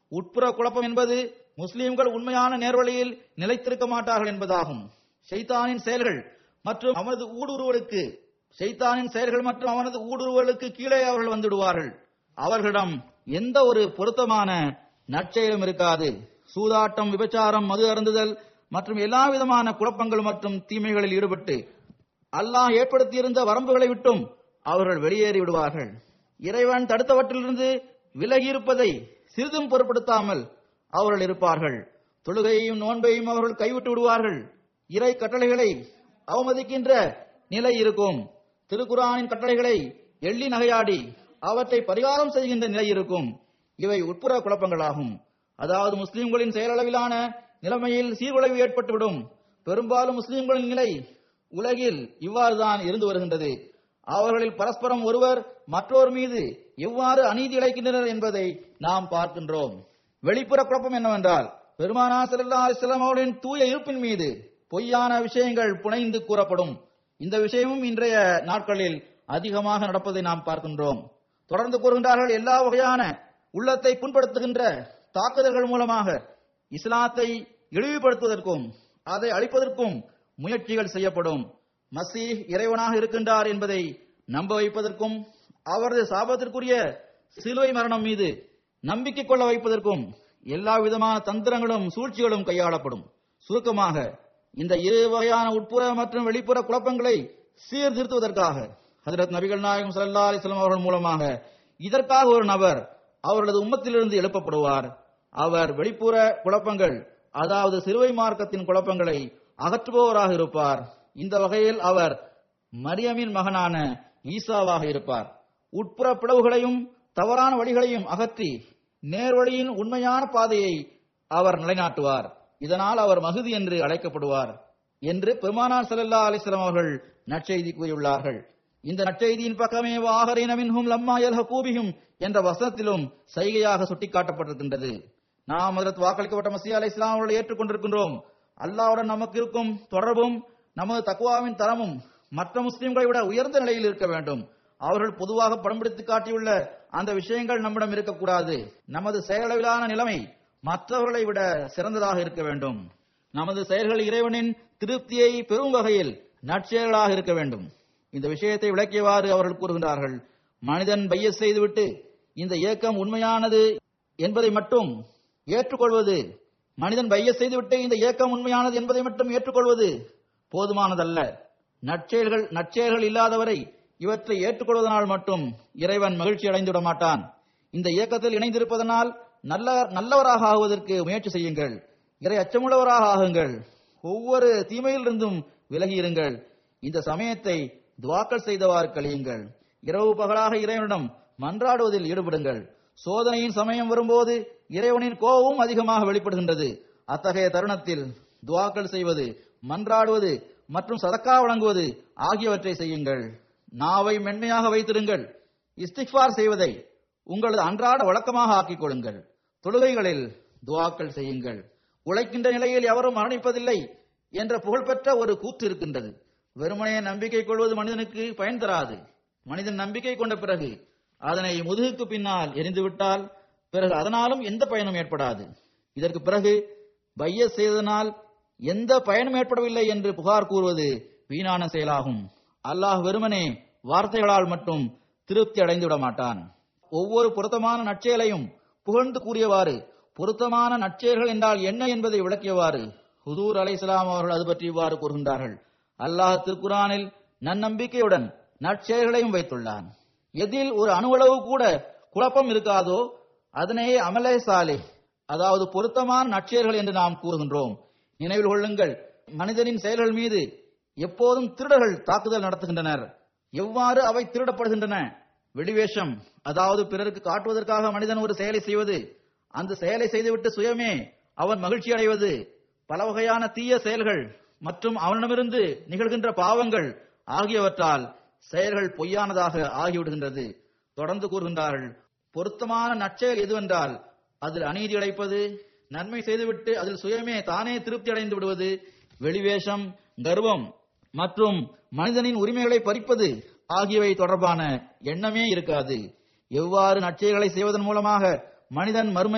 உட்புற குழப்பம் என்பது முஸ்லிம்கள் உண்மையான நேர்வழியில் நிலைத்திருக்க மாட்டார்கள் என்பதாகும். ஷைத்தானின் செயல்கள் மற்றும் அவனது ஊடுருவலுக்கு ஷைத்தானின் செயல்கள் மற்றும் அவனது ஊடுருவலுக்கு கீழே அவர்கள் வந்துடுவார்கள். அவர்களிடம் எந்த ஒரு பொருத்தமான நற்செயலும் இருக்காது. சூதாட்டம், விபச்சாரம், மது அருந்துதல் மற்றும் எல்லா விதமான குழப்பங்கள் மற்றும் தீமைகளில் ஈடுபட்டு அல்லாஹ் ஏற்படுத்தியிருந்த வரம்புகளை விட்டும் அவர்கள் வெளியேறி விடுவார்கள். இறைவன் தடுத்தவற்றிலிருந்து விலகி இருப்பதை சிறிதும் பொருட்படுத்தாமல் அவர்கள் இருப்பார்கள். தொழுகையையும் நோன்பையும் அவர்கள் கைவிட்டு விடுவார்கள். இறை கட்டளைகளை அவமதிக்கின்ற நிலை இருக்கும். திருக்குரானின் கட்டளைகளை எள்ளி நகையாடி அவற்றை பரிகாரம் செய்கின்ற நிலை இருக்கும். இவை உட்புற குழப்பங்களாகும். அதாவது முஸ்லிம்களின் செயலளவிலான நிலைமையில் சீர்குலைவு ஏற்பட்டுவிடும். பெரும்பாலும் முஸ்லிம்களின் நிலை உலகில் இவ்வாறுதான் இருந்து வருகின்றது. அவர்களில் பரஸ்பரம் ஒருவர் மற்றொரு மீது எவ்வாறு அநீதி இழைக்கின்றனர் என்பதை நாம் பார்க்கின்றோம். வெளிப்புற குழப்பம் என்னவென்றால், பெருமானார் ஸல்லல்லாஹு அலைஹி வஸல்லம் அவர்களின் தூய இருப்பின் மீது பொய்யான விஷயங்கள் புனைந்து கூறப்படும். இந்த விஷயமும் இன்றைய நாட்களில் அதிகமாக நடப்பதை நாம் பார்க்கின்றோம். தொடர்ந்து கூறுகின்றார்கள், எல்லா வகையான உள்ளத்தை புண்படுத்துகின்ற தாக்குதல்கள் மூலமாக இஸ்லாத்தை இழிவுபடுத்துவதற்கும் அதை அழிப்பதற்கும் முயற்சிகள் செய்யப்படும். மசீஹ் இறைவனாக இருக்கின்றார் என்பதை நம்ப வைப்பதற்கும் அவரது சாபத்திற்குரிய சிலுவை மரணம் மீது நம்பிக்கை கொள்ள வைப்பதற்கும் எல்லா விதமான தந்திரங்களும் சூழ்ச்சிகளும் கையாளப்படும். சுருக்கமாக, இந்த இரு வகையான உட்புற மற்றும் வெளிப்புற குழப்பங்களை சீர்திருத்துவதற்காக ஹஜ்ரத் நபிகள் நாயகம் ஸல்லல்லாஹு அலைஹி வஸல்லம் அவர்கள் மூலமாக இதற்காக ஒரு நபர் அவர்களது உம்மத்திலிருந்து எழுப்பப்படுவார். அவர் வெளிப்புற குழப்பங்கள், அதாவது சிறுவை மார்க்கத்தின் குழப்பங்களை அகற்றுபவராக இருப்பார். இந்த வகையில் அவர் மரியமின் மகனான ஈசாவாக இருப்பார். உட்புற பிளவுகளையும் தவறான வழிகளையும் அகற்றி நேர்வழியின் உண்மையான பாதையை அவர் நிலைநாட்டுவார். இதனால் அவர் மஹ்தி என்று அழைக்கப்படுவார் என்று பெருமானார் ஸல்லல்லாஹு அலைஹி வஸல்லம் அவர்கள் நற்செய்தி கூறியுள்ளார்கள். இந்த நற்செய்தியின் பக்கமே வாஹரீன மின்ஹும் லம்மா யல்ஹகூ பிஹிம் என்ற வசனத்திலும் சைகையாக சுட்டிக்காட்டப்பட்டிருக்கின்றது. நாம் ஹஜ்ரத் வாக்களிக்கப்பட்ட மஸீஹ் அலைஹிஸ்ஸலாம் அவர்களை ஏற்றுக்கொண்டிருக்கின்றோம். அல்லாஹ்வுடன் நமக்கு இருக்கும் தொடர்பும் நமது தக்வாவின் தரமும் மற்ற முஸ்லிம்களை விட உயர்ந்த நிலையில் இருக்க வேண்டும். அவர்கள் பொதுவாக படம்பிடித்து காட்டியுள்ள அந்த விஷயங்கள் நம்மிடம் இருக்கக்கூடாது. நமது செயலளவிலான நிலைமை மற்றவர்களை விட சிறந்ததாக இருக்க வேண்டும். நமது செயல்கள் இறைவனின் திருப்தியை பெறும் வகையில் நற்செயல்களாக இருக்க வேண்டும். இந்த விஷயத்தை விளக்கியவாறு அவர்கள் கூறுகின்றார்கள், மனிதன் பையஸ் செய்துவிட்டு இந்த இயக்கம் உண்மையானது என்பதை மட்டும் ஏற்றுக்கொள்வது மனிதன் பையஸ் செய்துவிட்டு இந்த இயக்கம் உண்மையானது என்பதை மட்டும் ஏற்றுக்கொள்வது போதுமானதல்ல. நற்செயல்கள் நற்செயல்கள் இல்லாதவரை இவற்றை ஏற்றுக்கொள்வதனால் மட்டும் இறைவன் மகிழ்ச்சி அடைந்துவிட மாட்டான். இந்த இயக்கத்தில் இணைந்திருப்பதனால் நல்ல நல்லவராக ஆகுவதற்கு முயற்சி செய்யுங்கள். இறை அச்சமுள்ளவராக ஆகுங்கள். ஒவ்வொரு தீமையிலிருந்தும் விலகி இருங்கள். இந்த சமயத்தை துவாக்கள் செய்தவாறு கழியுங்கள். இரவு பகலாக இறைவனிடம் மன்றாடுவதில் ஈடுபடுங்கள். சோதனையின் சமயம் வரும்போது இறைவனின் கோபமும் அதிகமாக வெளிப்படுகின்றது. அத்தகைய தருணத்தில் துவாக்கள் செய்வது, மன்றாடுவது மற்றும் சதக்கா வழங்குவது ஆகியவற்றை செய்யுங்கள். நாவை மென்மையாக வைத்திருங்கள். இஸ்திக்ஃபார் செய்வதை உங்களது அன்றாட வழக்கமாக ஆக்கிக் கொள்ளுங்கள். தொழுகைகளில் துவாக்கள் செய்யுங்கள். உழைக்கின்ற நிலையில் எவரும் மரணிப்பதில்லை என்ற புகழ்பெற்ற ஒரு கூற்று இருக்கின்றது. வெறுமனே நம்பிக்கை கொள்வது மனிதனுக்கு பயன் தராது. மனிதன் நம்பிக்கை கொண்ட பிறகு அதனை முதுகுக்கு பின்னால் எரிந்துவிட்டால் பிறகு அதனாலும் எந்த பயனும் ஏற்படாது. இதற்கு பிறகு பையஸ் செய்ததனால் எந்த பயனும் ஏற்படவில்லை என்று புகார் கூறுவது வீணான செயலாகும். அல்லாஹ் வெறுமனே வார்த்தைகளால் மட்டும் திருப்தி அடைந்துவிட மாட்டான். ஒவ்வொரு பொருத்தமான நற்செயலையும் புகழ்ந்து கூறியவாறு பொருத்தமான நற்செயல்கள் என்றால் என்ன என்பதை விளக்கியவாறு ஹுதூர் அலைஹிஸ்ஸலாம் அவர்கள் அது பற்றி இவ்வாறு கூறுகின்றார்கள். அல்லாஹ் திருக்குரானில் நன்னம்பிக்கையுடன் நற்செயல்களையும் வைத்துள்ளான். எதில் ஒரு அணுவளவு கூட குழப்பம் இருக்காதோ அதனையே அமலே சாலிஹ், அதாவது பொருத்தமான நற்செயல்கள் என்று நாம் கூறுகின்றோம். நினைவில் கொள்ளுங்கள், மனிதனின் செயல்கள் மீது எப்போதும் திருடர்கள் தாக்குதல் நடத்துகின்றனர். எவ்வாறு அவை திருடப்படுகின்றன? வெளிவேஷம், அதாவது பிறருக்கு காட்டுவதற்காக மனிதன் ஒரு செயலை செய்வது, அந்த செயலை செய்துவிட்டு சுயமே அவன் மகிழ்ச்சி அடைவது, பல வகையான தீய செயல்கள் மற்றும் அவனிடமிருந்து நிகழ்கின்ற பாவங்கள் ஆகியவற்றால் செயல்கள் பொய்யானதாக ஆகிவிடுகின்றது. தொடர்ந்து கூறுகின்றார்கள், பொருத்தமான நற்செயல் எதுவென்றால் அதில் அநீதி இழைப்பது, நன்மை செய்துவிட்டு அதில் சுயமே தானே திருப்தி அடைந்து விடுவது, வெளிவேஷம், கர்வம் மற்றும் மனிதனின் உரிமைகளை பறிப்பது ஆகியவை தொடர்பான எண்ணமே இருக்காது. எவ்வாறு நற்செயல்களை செய்வதன் மூலமாக மனிதன் மறுமையில்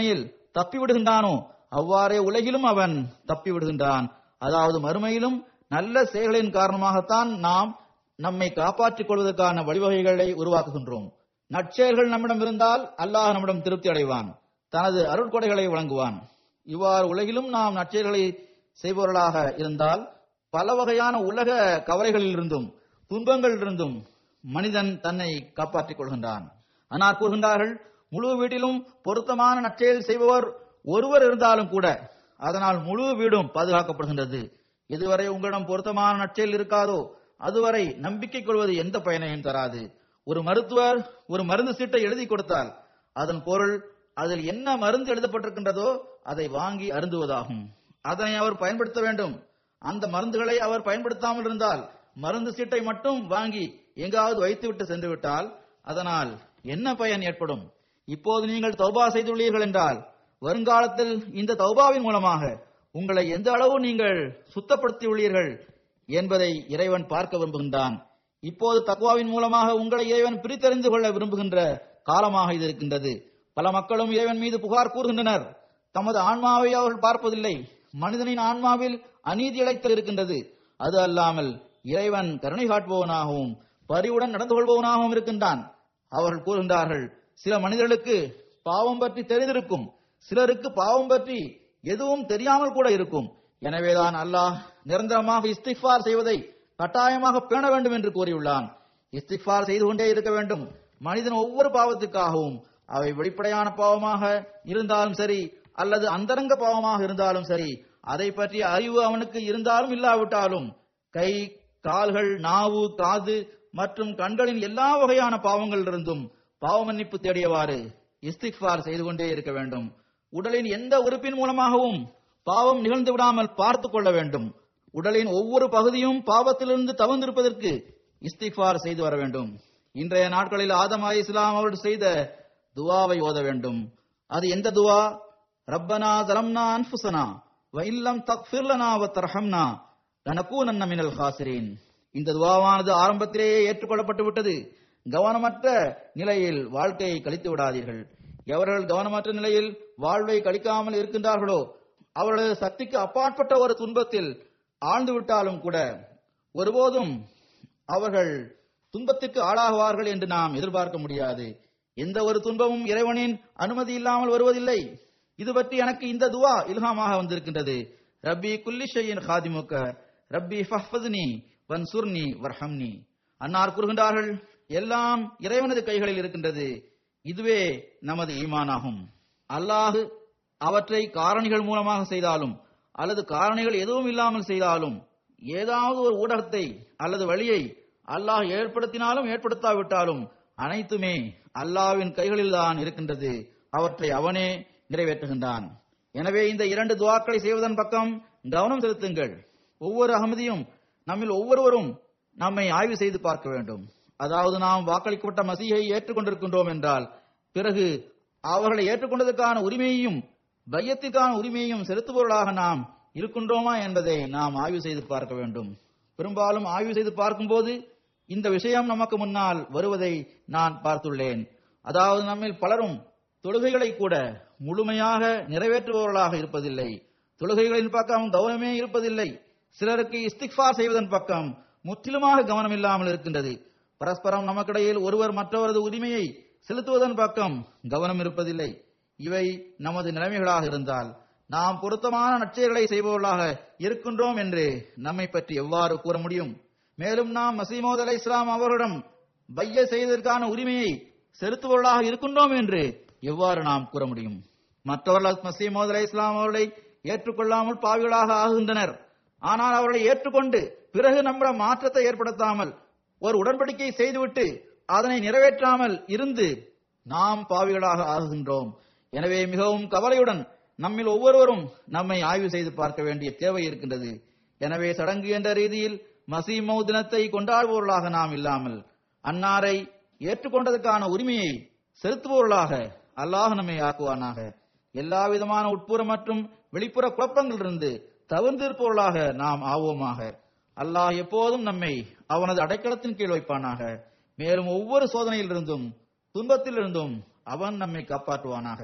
தப்பி விடுகின்றானோ அவ்வாறே உலகிலும் அவன் தப்பி விடுகின்றான். அதாவது மறுமையிலும் நல்ல செயல்களின் காரணமாகத்தான் நாம் நம்மை காப்பாற்றிக் கொள்வதற்கான வழிவகைகளை உருவாக்குகின்றோம். நற்செயல்கள் நம்மிடம் இருந்தால் அல்லாஹ் நம்மிடம் திருப்தி அடைவான், தனது அருட்கொடைகளை வழங்குவான். இவ்வாறு உலகிலும் நாம் நற்செயல்களை செய்பவர்களாக இருந்தால் பல வகையான உலக கவலைகளிலிருந்தும் துன்பங்களிலிருந்தும் மனிதன் தன்னை காப்பாற்றிக் கொள்கின்றான். அன்னார் கூறுகின்றார்கள், முழு வீட்டிலும் பொருத்தமான நற்செயல் செய்பவர் ஒருவர் இருந்தாலும் கூட அதனால் முழு வீடும் பாதுகாக்கப்படுகின்றது. இதுவரை உங்களிடம் பொருத்தமான நற்செயல் இருக்காதோ அதுவரை நம்பிக்கை கொள்வது எந்த பயனையும் தராது. ஒரு மருத்துவர் ஒரு மருந்து சீட்டை எழுதி கொடுத்தால் அதன் பொருள் அதில் என்ன மருந்து எழுதப்பட்டிருக்கின்றதோ அதை வாங்கி அருந்துவதாகும். அதனை அவர் பயன்படுத்த வேண்டும். அந்த மருந்துகளை அவர் பயன்படுத்தாமல் இருந்தால் மருந்து சீட்டை மட்டும் வாங்கி எங்காவது வைத்துவிட்டு சென்று விட்டால் அதனால் என்ன பயன் ஏற்படும்? இப்போது நீங்கள் தௌபா செய்துள்ளீர்கள் என்றால் வருங்காலத்தில் இந்த தௌபாவின் மூலமாக உங்களை எந்த அளவு நீங்கள் சுத்தப்படுத்தியுள்ளீர்கள் என்பதை இறைவன் பார்க்க விரும்புகின்றான். இப்போது தக்வாவின் மூலமாக உங்களை இறைவன் பிரித்தறிந்து கொள்ள விரும்புகின்ற காலமாக இது இருக்கின்றது. பல மக்களும் இறைவன் மீது புகார் கூறுகின்றனர். தமது ஆன்மாவை அவர்கள் பார்ப்பதில்லை. மனிதனின் ஆன்மாவில் அநீதி இழைத்தல் இருக்கின்றது. அது அல்லாமல் இறைவன் கருணை காட்டுபவனாகவும் பரிவுடன் நடந்து கொள்பவனாகவும் இருக்கின்றான். அவர்கள் கூறுகின்றார்கள், சில மனிதர்களுக்கு பாவம் பற்றி தெரிந்திருக்கும், சிலருக்கு பாவம் பற்றி எதுவும் தெரியாமல் கூட இருக்கும். எனவேதான் அல்லாஹ் நிரந்தரமாக இஸ்திக்ஃபார் செய்வதை கட்டாயமாக பேண வேண்டும் என்று கூறியுள்ளான். இஸ்திக்ஃபார் செய்து கொண்டே இருக்க வேண்டும். மனிதன் ஒவ்வொரு பாவத்துக்காகவும், அவை வெளிப்படையான பாவமாக இருந்தாலும் சரி அல்லது அந்தரங்க பாவமாக இருந்தாலும் சரி, அதை பற்றிய அறிவு அவனுக்கு இருந்தாலும் இல்லாவிட்டாலும், கை கால்கள் நாவு காது மற்றும் கண்களின் எல்லா வகையான பாவங்களிலிருந்தும் பாவ மன்னிப்பு தேடியவாறு இஸ்திக்ஃபார் செய்து கொண்டே இருக்க வேண்டும். உடலின் எந்த உறுப்பின் மூலமாகவும் பாவம் நிகழ்ந்து விடாமல் பார்த்து கொள்ள வேண்டும். உடலின் ஒவ்வொரு பகுதியும் பாவத்திலிருந்து தவிர்த்திருப்பதற்கு இஸ்திக்ஃபார் செய்து வர வேண்டும். இன்றைய நாட்களில் ஆதம் அலைஹிஸ்ஸலாம் அவர்கள் செய்த துவாவை ஓத வேண்டும். அது எந்த துவா? ரப்பனா ஸலம்னா அன்ஃபுஸனா வ இல்லம் தக்ஃபிர் லனா வ தர்ஹம்னா லனகூனன்ன மினல் காசிரீன். இந்த துவாவானது ஆரம்பத்திலேயே ஏற்றுக்கொள்ளப்பட்டு விட்டது. கவனமற்ற நிலையில் வாழ்க்கையை கழித்து விடாதீர்கள். எவர்கள் கவனமற்ற நிலையில் வாழ்வை கழிக்காமல் இருக்கின்றார்களோ அவர்களது சக்திக்கு அப்பாற்பட்ட ஒரு துன்பத்தில் ஆழ்ந்து விட்டாலும் கூட ஒருபோதும் அவர்கள் துன்பத்திற்கு ஆளாகுவார்கள் என்று நாம் எதிர்பார்க்க முடியாது. எந்த ஒரு துன்பமும் இறைவனின் அனுமதி இல்லாமல் வருவதில்லை. இது பற்றி எனக்கு இந்த துவா இல்ஹாமாக வந்திருக்கின்றது. ரப்பி குல்லி ஷையின் காதிமுக ரப்பி ஃபஹ்ஃபத்னி வன்சுர்னி வர்ஹம்னி. அன்னார் கூறுகின்றார்கள், எல்லாம் இறைவனது கைகளில் இருக்கின்றது. இதுவே நமது ஈமானாகும். அல்லாஹ் அவற்றை காரணிகள் மூலமாக செய்தாலும் அல்லது காரணிகள் எதுவும் இல்லாமல் செய்தாலும், ஏதாவது ஒரு ஊடகத்தை அல்லது வழியை அல்லாஹ் ஏற்படுத்தினாலும் ஏற்படுத்தாவிட்டாலும் அனைத்துமே அல்லாஹ்வின் கைகளில் தான் இருக்கின்றது. அவற்றை அவனே நிறைவேற்றுகின்றான். எனவே இந்த இரண்டு துஆக்களை செய்வதன் பக்கம் கவனம் செலுத்துங்கள். ஒவ்வொரு அகமதியும் நம்மில் ஒவ்வொருவரும் நம்மை ஆய்வு செய்து பார்க்க வேண்டும். அதாவது நாம் வாக்களிக்கப்பட்ட மசீஹை ஏற்றுக்கொண்டிருக்கின்றோம் என்றால் பிறகு அவர்களை ஏற்றுக்கொண்டதற்கான உரிமையையும் பையத்திற்கான உரிமையையும் செலுத்துபவர்களாக நாம் இருக்கின்றோமா என்பதை நாம் ஆய்வு செய்து பார்க்க வேண்டும். பெரும்பாலும் ஆய்வு செய்து பார்க்கும்போது இந்த விஷயம் நமக்கு முன்னால் வருவதை நான் பார்த்துள்ளேன். அதாவது நம்மில் பலரும் தொழுகைகளை கூட முழுமையாக நிறைவேற்றுபவர்களாக இருப்பதில்லை. தொழுகைகளின் பக்கம் கவனமே இருப்பதில்லை. சிலருக்கு இஸ்திக்ஃபார் செய்வதன் பக்கம் முற்றிலுமாக கவனம் இல்லாமல் இருக்கின்றது. பரஸ்பரம் நமக்கிடையில் ஒருவர் மற்றவரது உரிமையை செலுத்துவதன் பக்கம் கவனம் இருப்பதில்லை. இவை நமது நிலைமைகளாக இருந்தால் நாம் பொருத்தமான நற்செயல்களை செய்பவர்களாக இருக்கின்றோம் என்று நம்மை பற்றி எவ்வாறு கூற முடியும்? மேலும் நாம் மஸீஹ் மவ்ஊத் அலைஹிஸ்ஸலாம் அவர்களிடம் பைய செய்வதற்கான உரிமையை செலுத்துபவர்களாக இருக்கின்றோம் என்று எவ்வாறு நாம் கூற முடியும்? மற்றவர்கள் மஸீஹ் மவ்ஊத் அலைஹிஸ்ஸலாம் அவர்களை ஏற்றுக்கொள்ளாமல் பாவிகளாக ஆகுகின்றனர். ஆனால் அவர்களை ஏற்றுக்கொண்டு பிறகு நம்மிடம் மாற்றத்தை ஏற்படுத்தாமல் ஒரு உடன்படிக்கை செய்துவிட்டு அதனை நிறைவேற்றாமல் இருந்து நாம் பாவிகளாக ஆகுகின்றோம். எனவே மிகவும் கவலையுடன் நம்மில் ஒவ்வொருவரும் நம்மை ஆய்வு செய்து பார்க்க வேண்டிய தேவை இருக்கின்றது. எனவே சடங்கு என்ற ரீதியில் மஸீஹ் மவ்ஊத் தினத்தை கொண்டாடுபவர்களாக நாம் இல்லாமல் அன்னாரை ஏற்றுக்கொண்டதற்கான உரிமையை செலுத்துபவர்களாக அல்லாஹ் நம்மை ஆக்குவானாக. எல்லா விதமான உட்புற மற்றும் வெளிப்புற குழப்பங்களிலிருந்து தவிர்ந்திருப்பவர்களாக நாம் ஆவோமாக. அல்லாஹ் எப்போதும் நம்மை அவனது அடைக்கலத்தின் கீழ் வைப்பானாக. மேலும் ஒவ்வொரு சோதனையிலிருந்தும் துன்பத்திலிருந்தும் அவன் நம்மை காப்பாற்றுவானாக.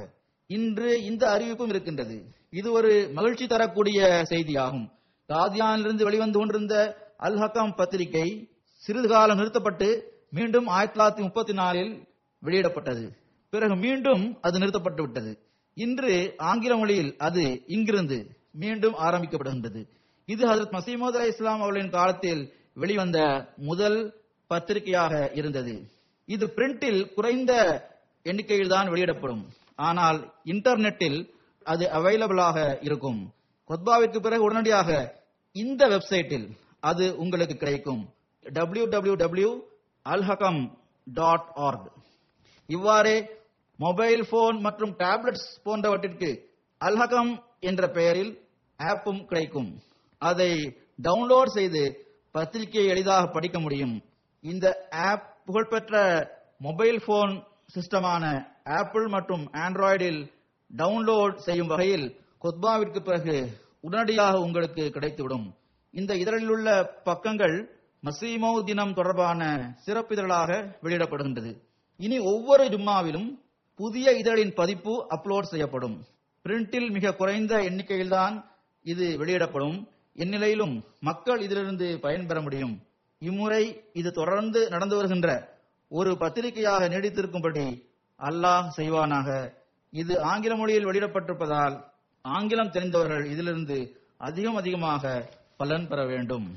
இன்று இந்த அறிவிப்பும் இருக்கின்றது. இது ஒரு மகிழ்ச்சி தரக்கூடிய செய்தியாகும். காதியானிலிருந்து வெளிவந்து கொண்டிருந்த அல் ஹக்கம் பத்திரிகை சிறிது காலம் நிறுத்தப்பட்டு மீண்டும் ஆயிரத்தி தொள்ளாயிரத்தி முப்பத்தி நாலில் வெளியிடப்பட்டது. பிறகு மீண்டும் அது நிறுத்தப்பட்டு விட்டது. இன்று ஆங்கில மொழியில் அது இங்கிருந்து மீண்டும் ஆரம்பிக்கப்படுகின்றது. இது ஹஜ்ரத் மஸீஹ் மவ்ஊத் அலைஹிஸ்ஸலாம் அவர்களின் காலத்தில் வெளிவந்த முதல் பத்திரிகையாக இருந்தது. இது பிரிண்டில் குறைந்த எண்ணிக்கையில் தான் வெளியிடப்படும். ஆனால் இன்டர்நெட்டில் அது அவைலபிளாக இருக்கும். கொத்பாவிற்கு பிறகு உடனடியாக இந்த வெப்சைட்டில் அது உங்களுக்கு கிடைக்கும். W W W dot Al Hakam dot org. இவ்வாறே மொபைல் போன் மற்றும் டேப்லெட்ஸ் போன்றவற்றிற்கு அல் ஹக்கம் என்ற பெயரில் ஆப்பும் கிடைக்கும். அதை டவுன்லோட் செய்து பத்திரிகையை எளிதாக படிக்க முடியும். இந்த ஆப் புகழ்பெற்ற மொபைல் போன் சிஸ்டமான ஆப்பிள் மற்றும் ஆண்ட்ராய்டில் டவுன்லோட் செய்யும் வகையில் கொத்பாவிற்கு பிறகு உடனடியாக உங்களுக்கு கிடைத்துவிடும். இந்த இதழில் உள்ள பக்கங்கள் மஸீஹ் மவ்ஊத் தினம் தொடர்பான சிறப்பு இதழாக வெளியிடப்படுகின்றது. இனி ஒவ்வொரு ஜும்மாவிலும் புதிய இதழின் பதிப்பு அப்லோட் செய்யப்படும். பிரிண்டில் மிக குறைந்த எண்ணிக்கையில்தான் இது வெளியிடப்படும். இந்நிலையிலும் மக்கள் இதிலிருந்து பயன்பெற முடியும். இம்முறை இது தொடர்ந்து நடந்து வருகின்ற ஒரு பத்திரிகையாக நீடித்திருக்கும்படி அல்லாஹ் செய்வானாக. இது ஆங்கில மொழியில் வெளியிடப்பட்டிருப்பதால் ஆங்கிலம் தெரிந்தவர்கள் இதிலிருந்து அதிகம் அதிகமாக பலன் பெற வேண்டும்.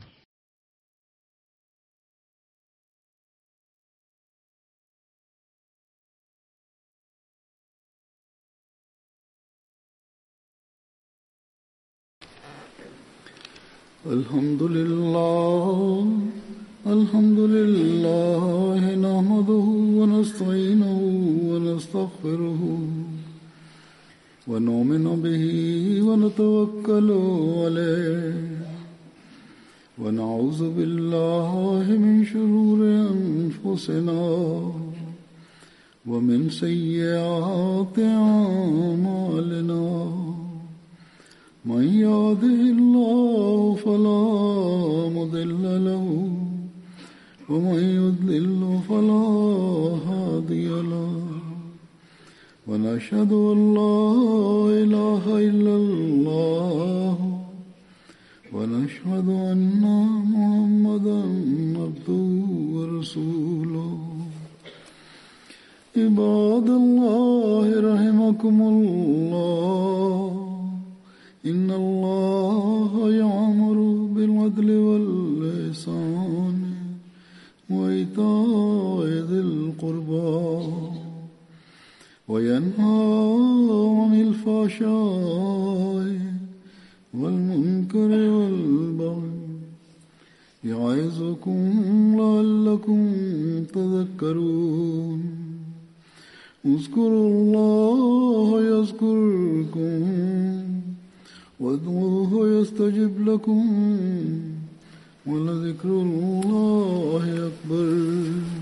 Alhamdulillah, alhamdulillah, nahmaduhu wa nasta'inuhu wa nastaghfiruhu wa nu'minu bihi wa natawakkalu alayhi wa na'udzu billahi min shururi anfusina wa min sayyiati a'malina. من يهده الله فلا مضل له ومن يضلل فلا هادي له ونشهد أن لا إله إلا الله ونشهد أن محمدا عبده ورسوله. عباد الله رحمكم الله، إن الله يأمر بالعدل والإحسان وإيتاء ذي القربى وينهى عن الفحشاء والمنكر والبغي يعظكم لعلكم تذكرون. اذكروا الله يذكركم وادعوه يستجب لكم ولذكر الله أكبر.